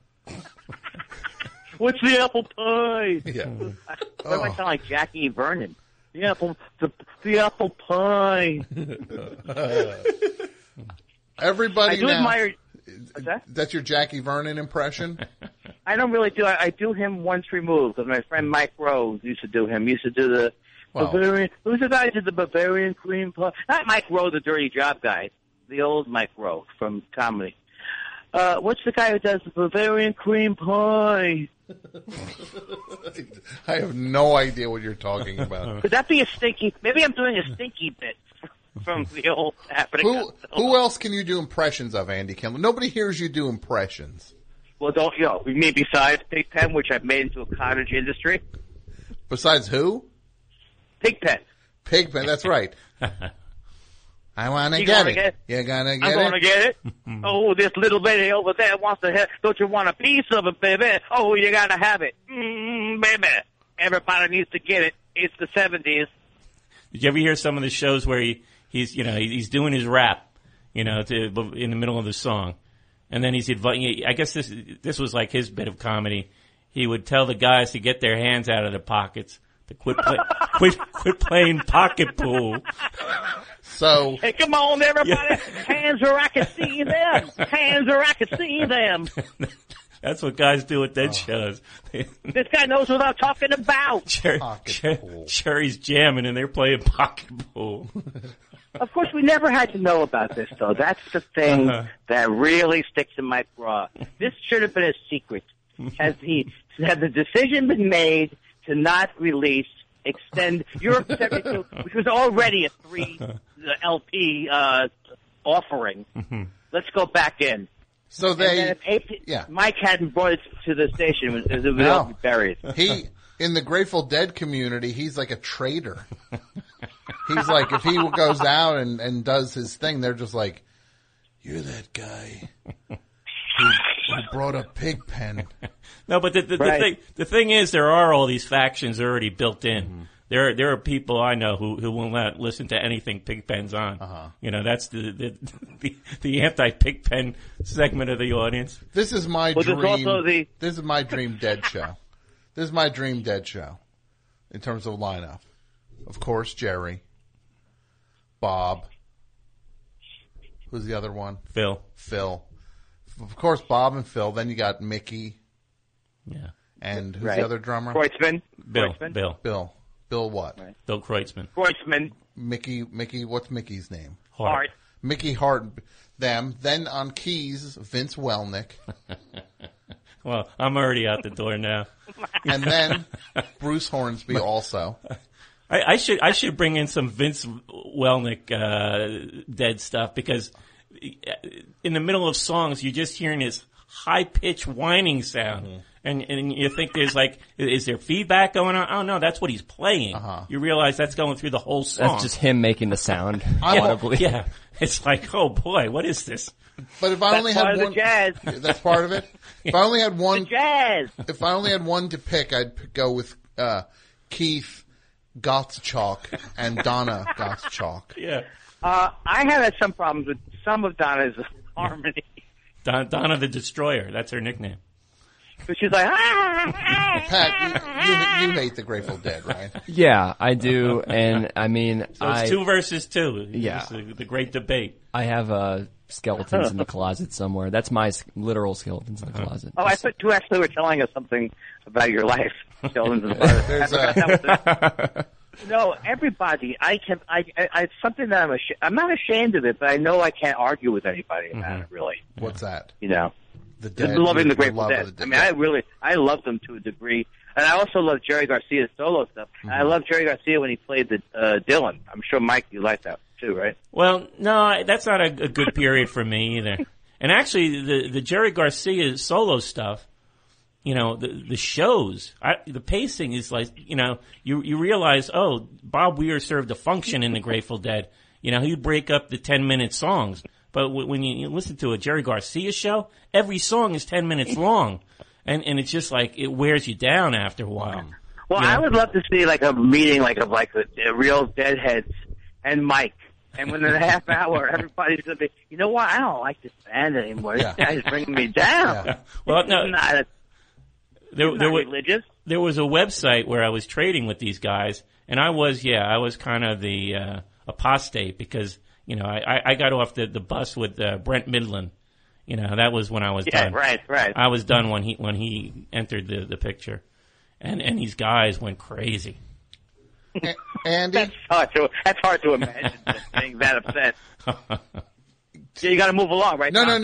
Speaker 13: what's the apple pie?
Speaker 2: Yeah.
Speaker 13: What do I sound like Jackie Vernon? The apple pie.
Speaker 2: Everybody
Speaker 13: I do
Speaker 2: now.
Speaker 13: admire. What's that?
Speaker 2: That's your Jackie Vernon impression?
Speaker 13: I don't really do. I do him once removed because my friend Mike Rowe used to do him. He used to do the Bavarian. Who's the guy who did the Bavarian cream pie? Not Mike Rowe, the Dirty Job guy. The old Mike Rowe from comedy. What's the guy who does the Bavarian cream pie?
Speaker 2: I have no idea what you're talking about.
Speaker 13: Could that be a stinky? Maybe I'm doing a stinky bit from the old happening.
Speaker 2: Who else can you do impressions of, Andy Kindler? Nobody hears you do impressions.
Speaker 13: Well, don't you know? Me besides Pigpen, which I've made into a cottage industry.
Speaker 2: Besides who?
Speaker 13: Pigpen.
Speaker 2: Pigpen. That's right. I want to get it. You're going to get it?
Speaker 13: I'm going to get it. Oh, this little baby over there wants to have, don't you want a piece of it, baby? Oh, you got to have it. Baby. Everybody needs to get it. It's the 70s.
Speaker 3: Did you ever hear some of the shows where he's doing his rap, in the middle of the song, and then he's inviting, I guess this was like his bit of comedy. He would tell the guys to get their hands out of their pockets, to quit playing pocket pool.
Speaker 2: So,
Speaker 13: hey, come on, everybody! Hands where I can see them. Hands where I can see them.
Speaker 3: That's what guys do at dead shows.
Speaker 13: This guy knows what I'm talking about.
Speaker 3: Cherry's jamming, and they're playing pocket pool.
Speaker 13: Of course, we never had to know about this, though. That's the thing that really sticks in my craw. This should have been a secret. Had the decision been made to not release Extend Europe 72, which was already a 3 LP offering.
Speaker 3: Mm-hmm.
Speaker 13: Let's go back in.
Speaker 2: So
Speaker 13: Mike hadn't brought it to the station, it would all be buried.
Speaker 2: He, in the Grateful Dead community, he's like a traitor. He's like, if he goes out and does his thing, they're just like, you're that guy who brought a Pigpen.
Speaker 3: No, but the thing is, there are all these factions already built in. Mm-hmm. There are people I know who will not listen to anything Pigpen's on. Uh-huh. That's the anti-Pigpen segment of the audience.
Speaker 2: This is my dream. This is my dream Dead show. This is my dream Dead show in terms of lineup. Of course, Jerry, Bob. Who's the other one?
Speaker 3: Phil.
Speaker 2: Of course, Bob and Phil. Then you got Mickey.
Speaker 3: Yeah.
Speaker 2: And who's the other drummer?
Speaker 13: Kreutzmann.
Speaker 3: Bill.
Speaker 2: Bill what?
Speaker 13: Right.
Speaker 3: Bill Kreutzmann.
Speaker 2: Mickey, what's Mickey's name?
Speaker 13: Hart.
Speaker 2: Mickey Hart, them. Then on keys, Vince Welnick.
Speaker 3: Well, I'm already out the door now.
Speaker 2: And then Bruce Hornsby also.
Speaker 3: I should bring in some Vince Welnick dead stuff, because in the middle of songs you're just hearing this high pitched whining sound, and you think there's like, is there feedback going on? Oh no, that's what he's playing. You realize that's going through the whole song.
Speaker 4: That's just him making the sound audibly.
Speaker 3: Yeah, it's like, oh boy, what is this?
Speaker 2: But if I only had one,
Speaker 13: jazz.
Speaker 2: That's part of it. If I only had one,
Speaker 13: the jazz.
Speaker 2: If I only had one to pick, I'd go with Keith Gottschalk and Donna Gottschalk.
Speaker 3: Yeah.
Speaker 13: I have had some problems with some of Donna's harmony.
Speaker 3: Donna the Destroyer, that's her nickname.
Speaker 13: But she's like,
Speaker 2: Pat, you hate the Grateful Dead, right?
Speaker 4: Yeah, I do, and I mean,
Speaker 3: so it's 2 versus 2.
Speaker 4: Yeah,
Speaker 3: the great debate.
Speaker 4: I have skeletons in the closet somewhere. That's my literal skeletons in the closet.
Speaker 13: Oh, I thought you actually were telling us something about your life. Skeletons in the closet. No, everybody. It's something that I'm not ashamed of it, but I know I can't argue with anybody about it. Really.
Speaker 2: What's that?
Speaker 13: You know.
Speaker 2: The Dead,
Speaker 13: loving the Grateful Dead. I mean, I love them to a degree, and I also love Jerry Garcia's solo stuff. And I love Jerry Garcia when he played the Dylan. I'm sure, Mike, you like that too, right?
Speaker 3: Well, no, that's not a good period for me either. And actually, the Jerry Garcia solo stuff, you know, the shows, the pacing is like, you know, you realize, oh, Bob Weir served a function in the Grateful Dead. You know, he'd break up the 10-minute songs. But when you listen to a Jerry Garcia show, every song is 10 minutes long. And it's just like, it wears you down after a while.
Speaker 13: Well, I would love to see like a meeting of the real Deadheads and Mike. And within a half hour, everybody's going to be, you know what, I don't like this band anymore. This guy's bringing me down.
Speaker 3: Yeah. Well, no.
Speaker 13: There
Speaker 3: was a website where I was trading with these guys, and I was kind of the apostate, because, you know, I got off the bus with Brent Midland. You know, that was when I was done.
Speaker 13: Right.
Speaker 3: I was done when he entered the picture, and these guys went crazy.
Speaker 2: Andy,
Speaker 13: that's hard to imagine being that upset. So you got to move along, right?
Speaker 2: No.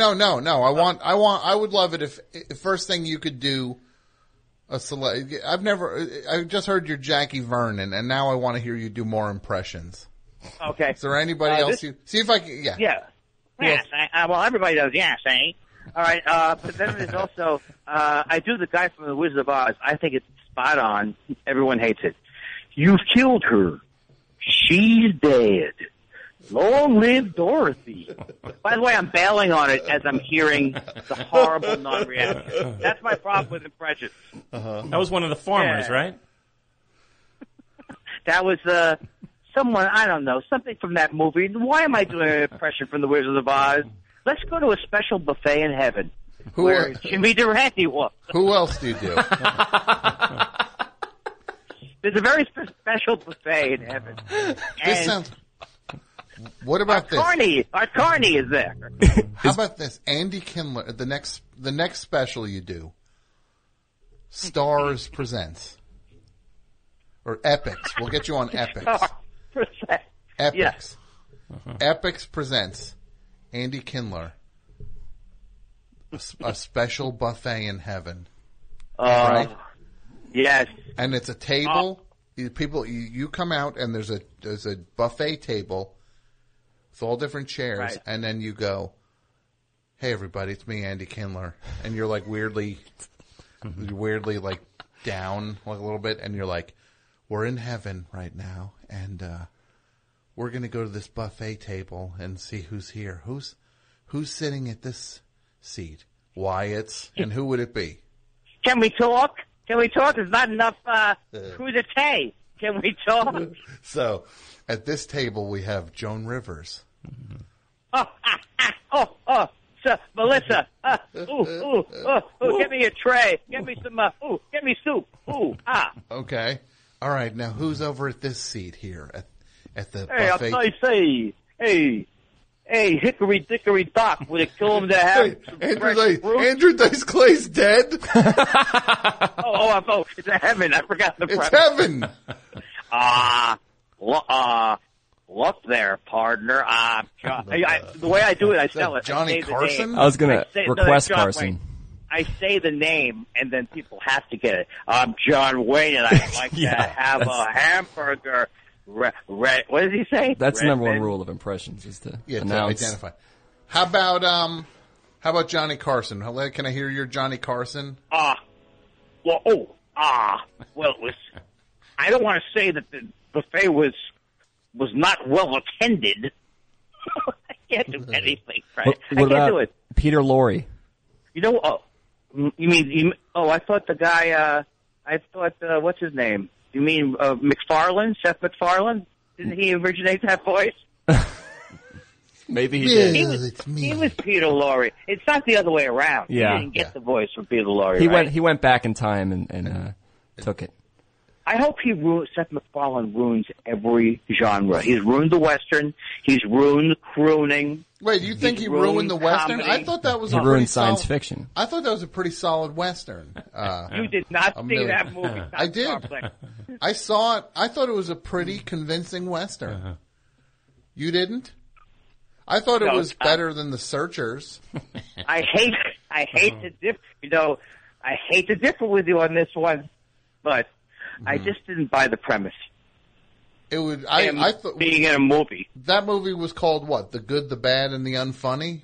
Speaker 2: I would love it if first thing you could do a select. I just heard your Jackie Vernon, and now I want to hear you do more impressions.
Speaker 13: Okay.
Speaker 2: Is there anybody else you see if I can? Yeah.
Speaker 13: Yes. Well, everybody does. Yes, eh? All right. But then there's also I do the guy from The Wizard of Oz. I think it's spot on. Everyone hates it. You've killed her. She's dead. Long live Dorothy. By the way, I'm bailing on it as I'm hearing the horrible non-reaction. That's my problem with impressions.
Speaker 3: That was one of the farmers, right?
Speaker 13: That was someone, I don't know, something from that movie. Why am I doing an impression from The Wizard of Oz? Let's go to a special buffet in heaven where Jimmy Durante was.
Speaker 2: Who else do you do?
Speaker 13: There's a very special buffet in heaven.
Speaker 2: This sounds... What about this?
Speaker 13: Art Carney is there.
Speaker 2: How about this? Andy Kindler, the next special you do, Stars Presents. Or Epics. We'll get you on Epics. Epics.
Speaker 13: Yes.
Speaker 2: Epics presents Andy Kindler, a special buffet in heaven. Right?
Speaker 13: Yes.
Speaker 2: And it's a table. People, you come out and there's a buffet table with all different chairs,
Speaker 13: right.
Speaker 2: And then you go, "Hey everybody, it's me, Andy Kindler," and you're like weirdly like down like a little bit, and you're like, "We're in heaven right now, and we're going to go to this buffet table and see who's here. Who's sitting at this seat? Wyatt's, and who would it be?"
Speaker 13: Can we talk? There's not enough crudité. Can we talk?
Speaker 2: So, at this table we have Joan Rivers.
Speaker 13: So, Melissa. Get me a tray. Get me some. Get me soup.
Speaker 2: Okay. All right. Now, who's over at this seat here at the
Speaker 13: buffet?
Speaker 2: Hey,
Speaker 13: Hey, Hickory Dickory Dock, would it kill him to have
Speaker 2: Andrew Dice Clay's dead?
Speaker 13: Oh, it's heaven. I forgot the
Speaker 2: It's heaven.
Speaker 13: Look there, partner. The way I do it, I spell it.
Speaker 2: Johnny Carson?
Speaker 4: I was going to request Carson.
Speaker 13: I say the name, and then people have to get it. I'm John Wayne, and I'd like to have a hamburger. What does he say?
Speaker 4: That's the number one rule of impressions, is to announce.
Speaker 2: To identify. How about Johnny Carson? Can I hear your Johnny Carson?
Speaker 13: Well, it was. I don't want to say that the buffet was not well attended. I can't do anything, right? I can't do it.
Speaker 4: Peter Lorre?
Speaker 13: You know, I thought the guy, what's his name? You mean MacFarlane, Seth MacFarlane? Didn't he originate that voice?
Speaker 4: Maybe he did.
Speaker 13: He was Peter Lorre. It's not the other way around.
Speaker 4: Yeah.
Speaker 13: He didn't get the voice from Peter Lorre,
Speaker 4: He went back in time and took it.
Speaker 13: I hope Seth MacFarlane ruins every genre. He's ruined the Western. He's ruined crooning.
Speaker 2: Wait, you think he ruined the Western?
Speaker 13: Comedy.
Speaker 2: I thought that was
Speaker 4: he ruined science fiction.
Speaker 2: I thought that was a pretty solid Western.
Speaker 13: You did not see that movie.
Speaker 2: I did. I saw it. I thought it was a pretty convincing Western. You didn't? I thought it was better than The Searchers.
Speaker 13: I hate to differ. I hate to differ with you on this one, but I just didn't buy the premise.
Speaker 2: It would. I thought
Speaker 13: being in a movie.
Speaker 2: That movie was called what? The Good, the Bad, and the Unfunny.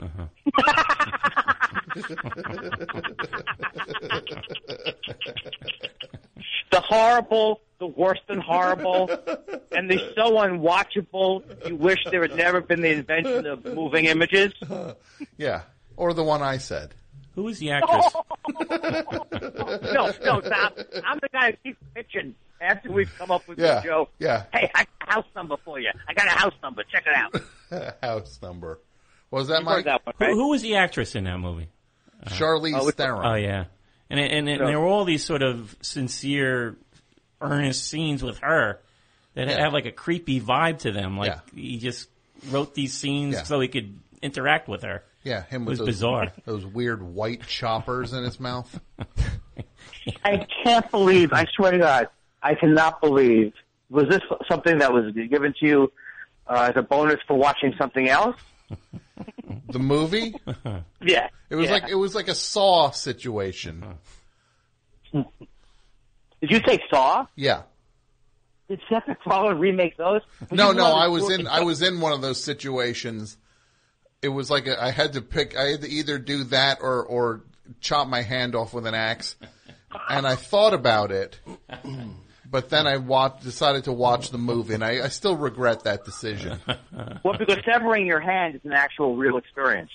Speaker 13: The horrible, the worse than horrible, and they're so unwatchable. You wish there had never been the invention of moving images.
Speaker 2: Yeah, or the one I said.
Speaker 3: Who is the actress?
Speaker 13: No, Tom. I'm the guy who keeps pitching after we've come up with the joke.
Speaker 2: Yeah.
Speaker 13: Hey, I got a house number for you. I got a house number. Check it out.
Speaker 2: House number. Was that Mike?
Speaker 13: That one, right?
Speaker 3: Who was the actress in that movie?
Speaker 2: Charlize Theron.
Speaker 3: Oh, yeah. And there were all these sort of sincere, earnest scenes with her that have like a creepy vibe to them. Like he just wrote these scenes so he could interact with her.
Speaker 2: Yeah, him
Speaker 3: with
Speaker 2: those,
Speaker 3: bizarre.
Speaker 2: Those weird white choppers in his mouth.
Speaker 13: I can't believe, I swear to God, I cannot believe. Was this something that was given to you as a bonus for watching something else?
Speaker 2: The movie?
Speaker 13: Yeah.
Speaker 2: It was like a Saw situation.
Speaker 13: Did you say Saw?
Speaker 2: Yeah.
Speaker 13: Did Seth MacFarlane remake those?
Speaker 2: No, I was in one of those situations. It was like I had to either do that or chop my hand off with an axe. And I thought about it, but then I decided to watch the movie, and I still regret that decision.
Speaker 13: Well, because severing your hand is an actual real experience.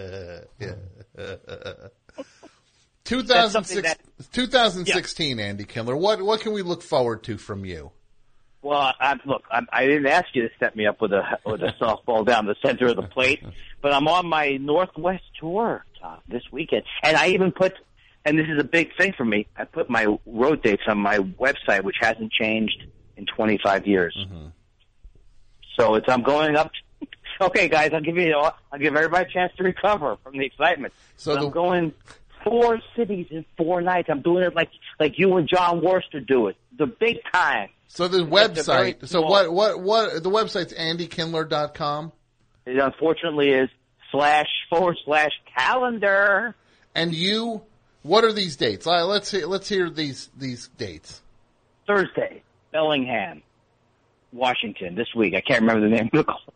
Speaker 2: 2016, Andy Kindler. What can we look forward to from you?
Speaker 13: Well, I didn't ask you to set me up with a softball down the center of the plate, but I'm on my Northwest tour this weekend, and I even put, and this is a big thing for me, I put my road dates on my website, which hasn't changed in 25 years. Mm-hmm. So I'm going up. Okay, guys, I'll give everybody a chance to recover from the excitement. So I'm going 4 cities in 4 nights. I'm doing it like you and John Worster do it, the big time.
Speaker 2: So the website. So what? The website's andykindler.com.
Speaker 13: It unfortunately is //calendar.
Speaker 2: And you, what are these dates? Let's hear these dates.
Speaker 13: Thursday, Bellingham, Washington. This week, I can't remember the name.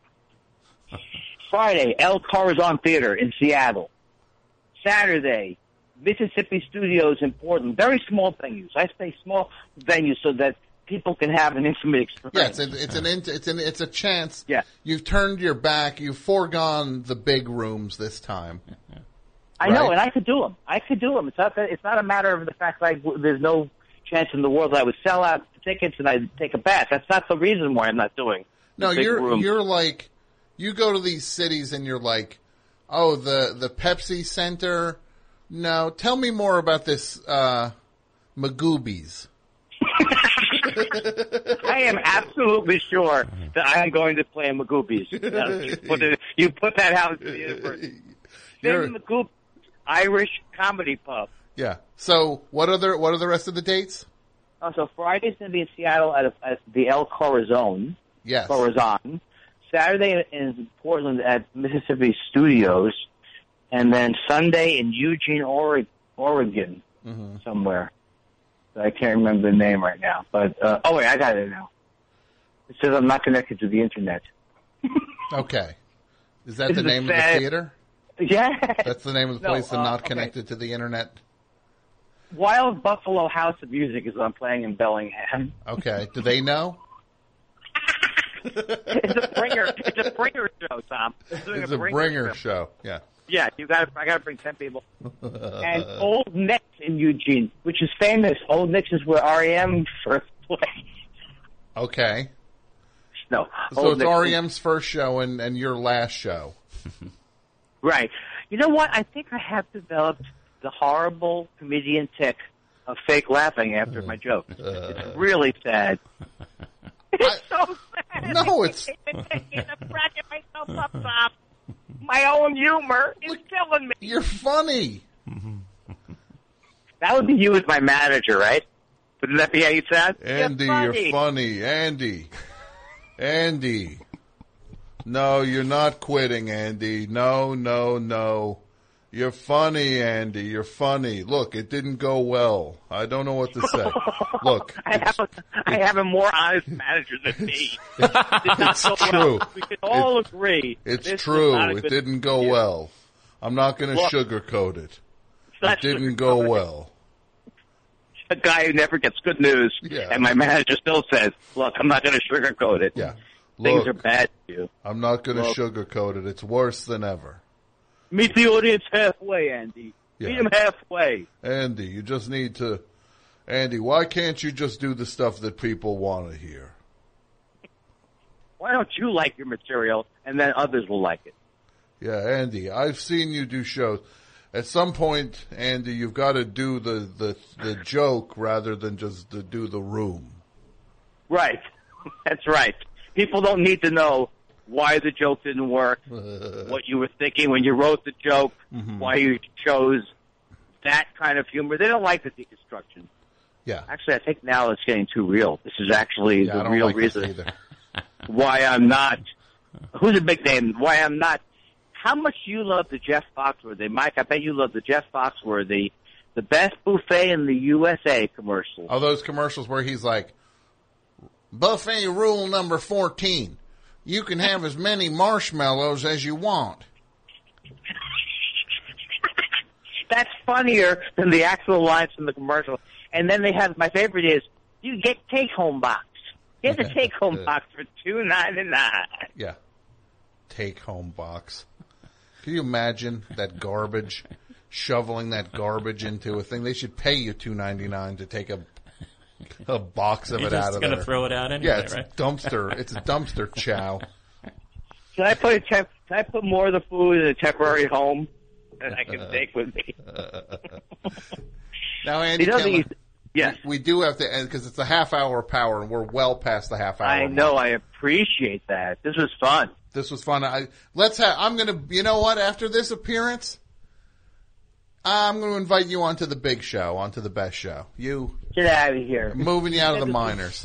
Speaker 13: Friday, El Corazon Theater in Seattle. Saturday, Mississippi Studios in Portland. Very small venues. I say small venues so that people can have an intimate experience.
Speaker 2: Yeah, it's a chance.
Speaker 13: Yeah.
Speaker 2: You've turned your back. You've foregone the big rooms this time.
Speaker 13: I know, and I could do them. It's not a matter of the fact that there's no chance in the world that I would sell out tickets and I'd take a bath. That's not the reason why I'm not doing.
Speaker 2: No, you're like, you go to these cities and you're like, oh, the Pepsi Center. No, tell me more about this Magoobies.
Speaker 13: I am absolutely sure that I am going to play Magoobies. You put that out into the universe. Magoobies, Irish comedy pub.
Speaker 2: Yeah. So what are the rest of the dates?
Speaker 13: So Friday's going to be in Seattle at the El Corazon.
Speaker 2: Yes.
Speaker 13: Corazon. Saturday in Portland at Mississippi Studios. And then Sunday in Eugene, Oregon, somewhere. I can't remember the name right now. But, wait, I got it now. It says I'm not connected to the Internet.
Speaker 2: Okay. Is that the name of the theater?
Speaker 13: Yeah.
Speaker 2: That's the name of the place and not connected to the Internet?
Speaker 13: Wild Buffalo House of Music is what I'm playing in Bellingham.
Speaker 2: Okay. Do they know?
Speaker 13: It's a bringer show, Tom.
Speaker 2: It's a bringer show. Yeah.
Speaker 13: Yeah, I gotta bring 10 people. And Old Nick's in Eugene, which is famous. Old Nick's is where REM first played.
Speaker 2: Okay.
Speaker 13: No.
Speaker 2: So it's REM's first show and your last show.
Speaker 13: Right. You know what? I think I have developed the horrible comedian tick of fake laughing after my joke. It's really sad. It's so sad.
Speaker 2: No, it's...
Speaker 13: I'm cracking myself up, Tom. My own humor is killing me.
Speaker 2: You're funny.
Speaker 13: That would be you as my manager, right? Wouldn't that be how you said?
Speaker 2: Andy, you're funny. Andy. No, you're not quitting, Andy. No. You're funny, Andy. You're funny. Look, it didn't go well. I don't know what to say. Look.
Speaker 13: I have a more honest manager than me.
Speaker 2: It's true.
Speaker 13: We can all agree.
Speaker 2: It's true. It didn't go well. I'm not going to sugarcoat it. It didn't go well.
Speaker 13: A guy who never gets good news, and my manager still says, look, I'm not going to sugarcoat it.
Speaker 2: Yeah.
Speaker 13: Things are bad to you.
Speaker 2: I'm not going to sugarcoat it. It's worse than ever.
Speaker 13: Meet the audience halfway, Andy. Meet them halfway.
Speaker 2: Andy, you just need to... Andy, why can't you just do the stuff that people want to hear?
Speaker 13: Why don't you like your material, and then others will like it?
Speaker 2: Yeah, Andy, I've seen you do shows. At some point, Andy, you've got to do the joke rather than just do the room.
Speaker 13: Right. That's right. People don't need to know why the joke didn't work, what you were thinking when you wrote the joke, why you chose that kind of humor. They don't like the deconstruction.
Speaker 2: Yeah.
Speaker 13: Actually, I think now it's getting too real. This is actually the real reason why I'm not. Who's a big name? Why I'm not. How much do you love the Jeff Foxworthy? Mike, I bet you love the Jeff Foxworthy, the best buffet in the USA commercial.
Speaker 2: Oh, those commercials where he's like, buffet rule number 14. You can have as many marshmallows as you want.
Speaker 13: That's funnier than the actual lines from the commercial. And then they have, my favorite is, you get take-home box. Get the take-home box for $2.99.
Speaker 2: Yeah. Take-home box. Can you imagine that garbage, shoveling that garbage into a thing? They should pay you $2.99 to take a box of it out of there. You're just
Speaker 3: going to throw it out anyway,
Speaker 2: yeah, it's
Speaker 3: right?
Speaker 2: Dumpster. It's a dumpster chow.
Speaker 13: Can I put more of the food in a temporary home that I can take with me?
Speaker 2: Now, Andy, yes, we do have to end because it's a half hour of power, and we're well past the half hour.
Speaker 13: I know. I appreciate that. This was fun.
Speaker 2: I'm going to. You know what? After this appearance, I'm going to invite you onto the big show, onto the best show. You
Speaker 13: get out of here.
Speaker 2: Moving you out of the minors.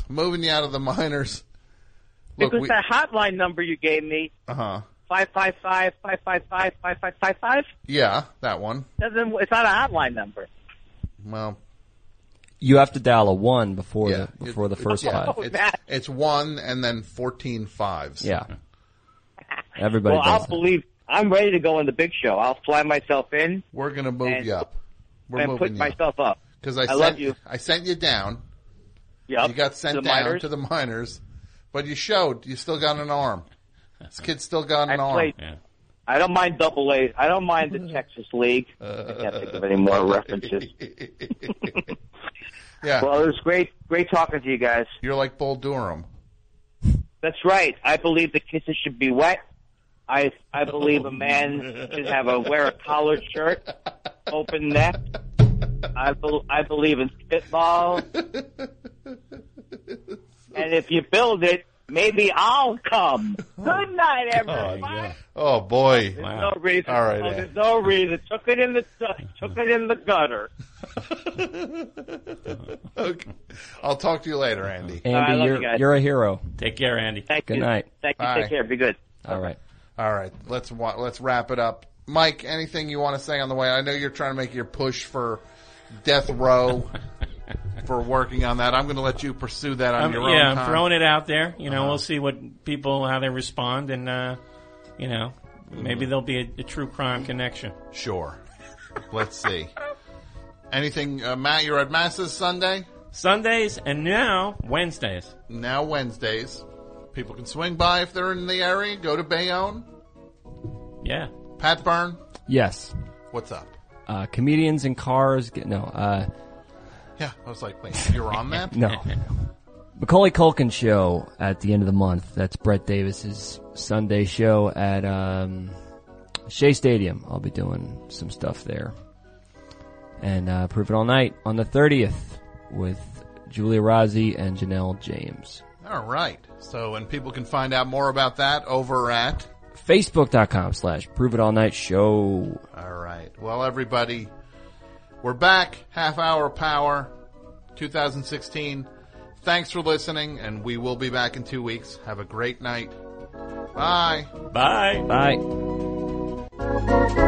Speaker 2: Look,
Speaker 13: because that hotline number you gave me. 555-555-5555.
Speaker 2: Yeah, that one.
Speaker 13: It's not a hotline number.
Speaker 2: Well,
Speaker 4: you have to dial a 1 before the first 5.
Speaker 2: It's 1 and then 14 fives.
Speaker 4: Yeah. Everybody does that.
Speaker 13: I'm ready to go on the big show. I'll fly myself in.
Speaker 2: We're going to move you up.
Speaker 13: And put myself up.
Speaker 2: Because
Speaker 13: I love you.
Speaker 2: I sent you down.
Speaker 13: Yep.
Speaker 2: You got sent down to the minors. But you showed. You still got an arm. This kid's still got an arm.
Speaker 13: Yeah. I don't mind Double A. I don't mind the Texas League. I can't think of any more references.
Speaker 2: Yeah.
Speaker 13: Well, it was great talking to you guys.
Speaker 2: You're like Bull Durham.
Speaker 13: That's right. I believe the kisses should be wet. I believe a man should wear a collared shirt, open neck. I believe in spitball. And if you build it, maybe I'll come. Good night, everybody.
Speaker 2: Oh boy.
Speaker 13: There's no reason.
Speaker 2: All right.
Speaker 13: There's no reason. Took it in the gutter.
Speaker 2: Okay. I'll talk to you later, Andy.
Speaker 4: Andy, you're a hero.
Speaker 3: Take care, Andy.
Speaker 4: Good night.
Speaker 13: Thank you.
Speaker 2: Bye.
Speaker 13: Take care. Be good.
Speaker 4: All right.
Speaker 2: All right. Let's wrap it up. Mike, anything you want to say on the way? I know you're trying to make your push for Death Row for working on that. I'm going to let you pursue that on your own
Speaker 3: Yeah,
Speaker 2: time.
Speaker 3: I'm throwing it out there. You know, we'll see what people, how they respond, and, you know, maybe there'll be a true crime connection.
Speaker 2: Sure. Let's see. Anything, Matt, you're at Masses Sunday?
Speaker 3: Sundays and now Wednesdays.
Speaker 2: Now Wednesdays. People can swing by if they're in the area. Go to Bayonne.
Speaker 3: Yeah.
Speaker 2: Pat Byrne?
Speaker 4: Yes.
Speaker 2: What's up?
Speaker 4: Comedians in cars.
Speaker 2: Yeah, I was like, wait, you're on that?
Speaker 4: No. Macaulay Culkin show at the end of the month. That's Brett Davis's Sunday show at Shea Stadium. I'll be doing some stuff there. And Prove It All Night on the 30th with Julia Rossi and Janelle James.
Speaker 2: All right. So, and people can find out more about that over at
Speaker 4: Facebook.com/Prove It All Night Show.
Speaker 2: All right. Well, everybody, we're back. Half Hour Power 2016. Thanks for listening, and we will be back in 2 weeks. Have a great night. Bye.
Speaker 3: Bye.
Speaker 4: Bye.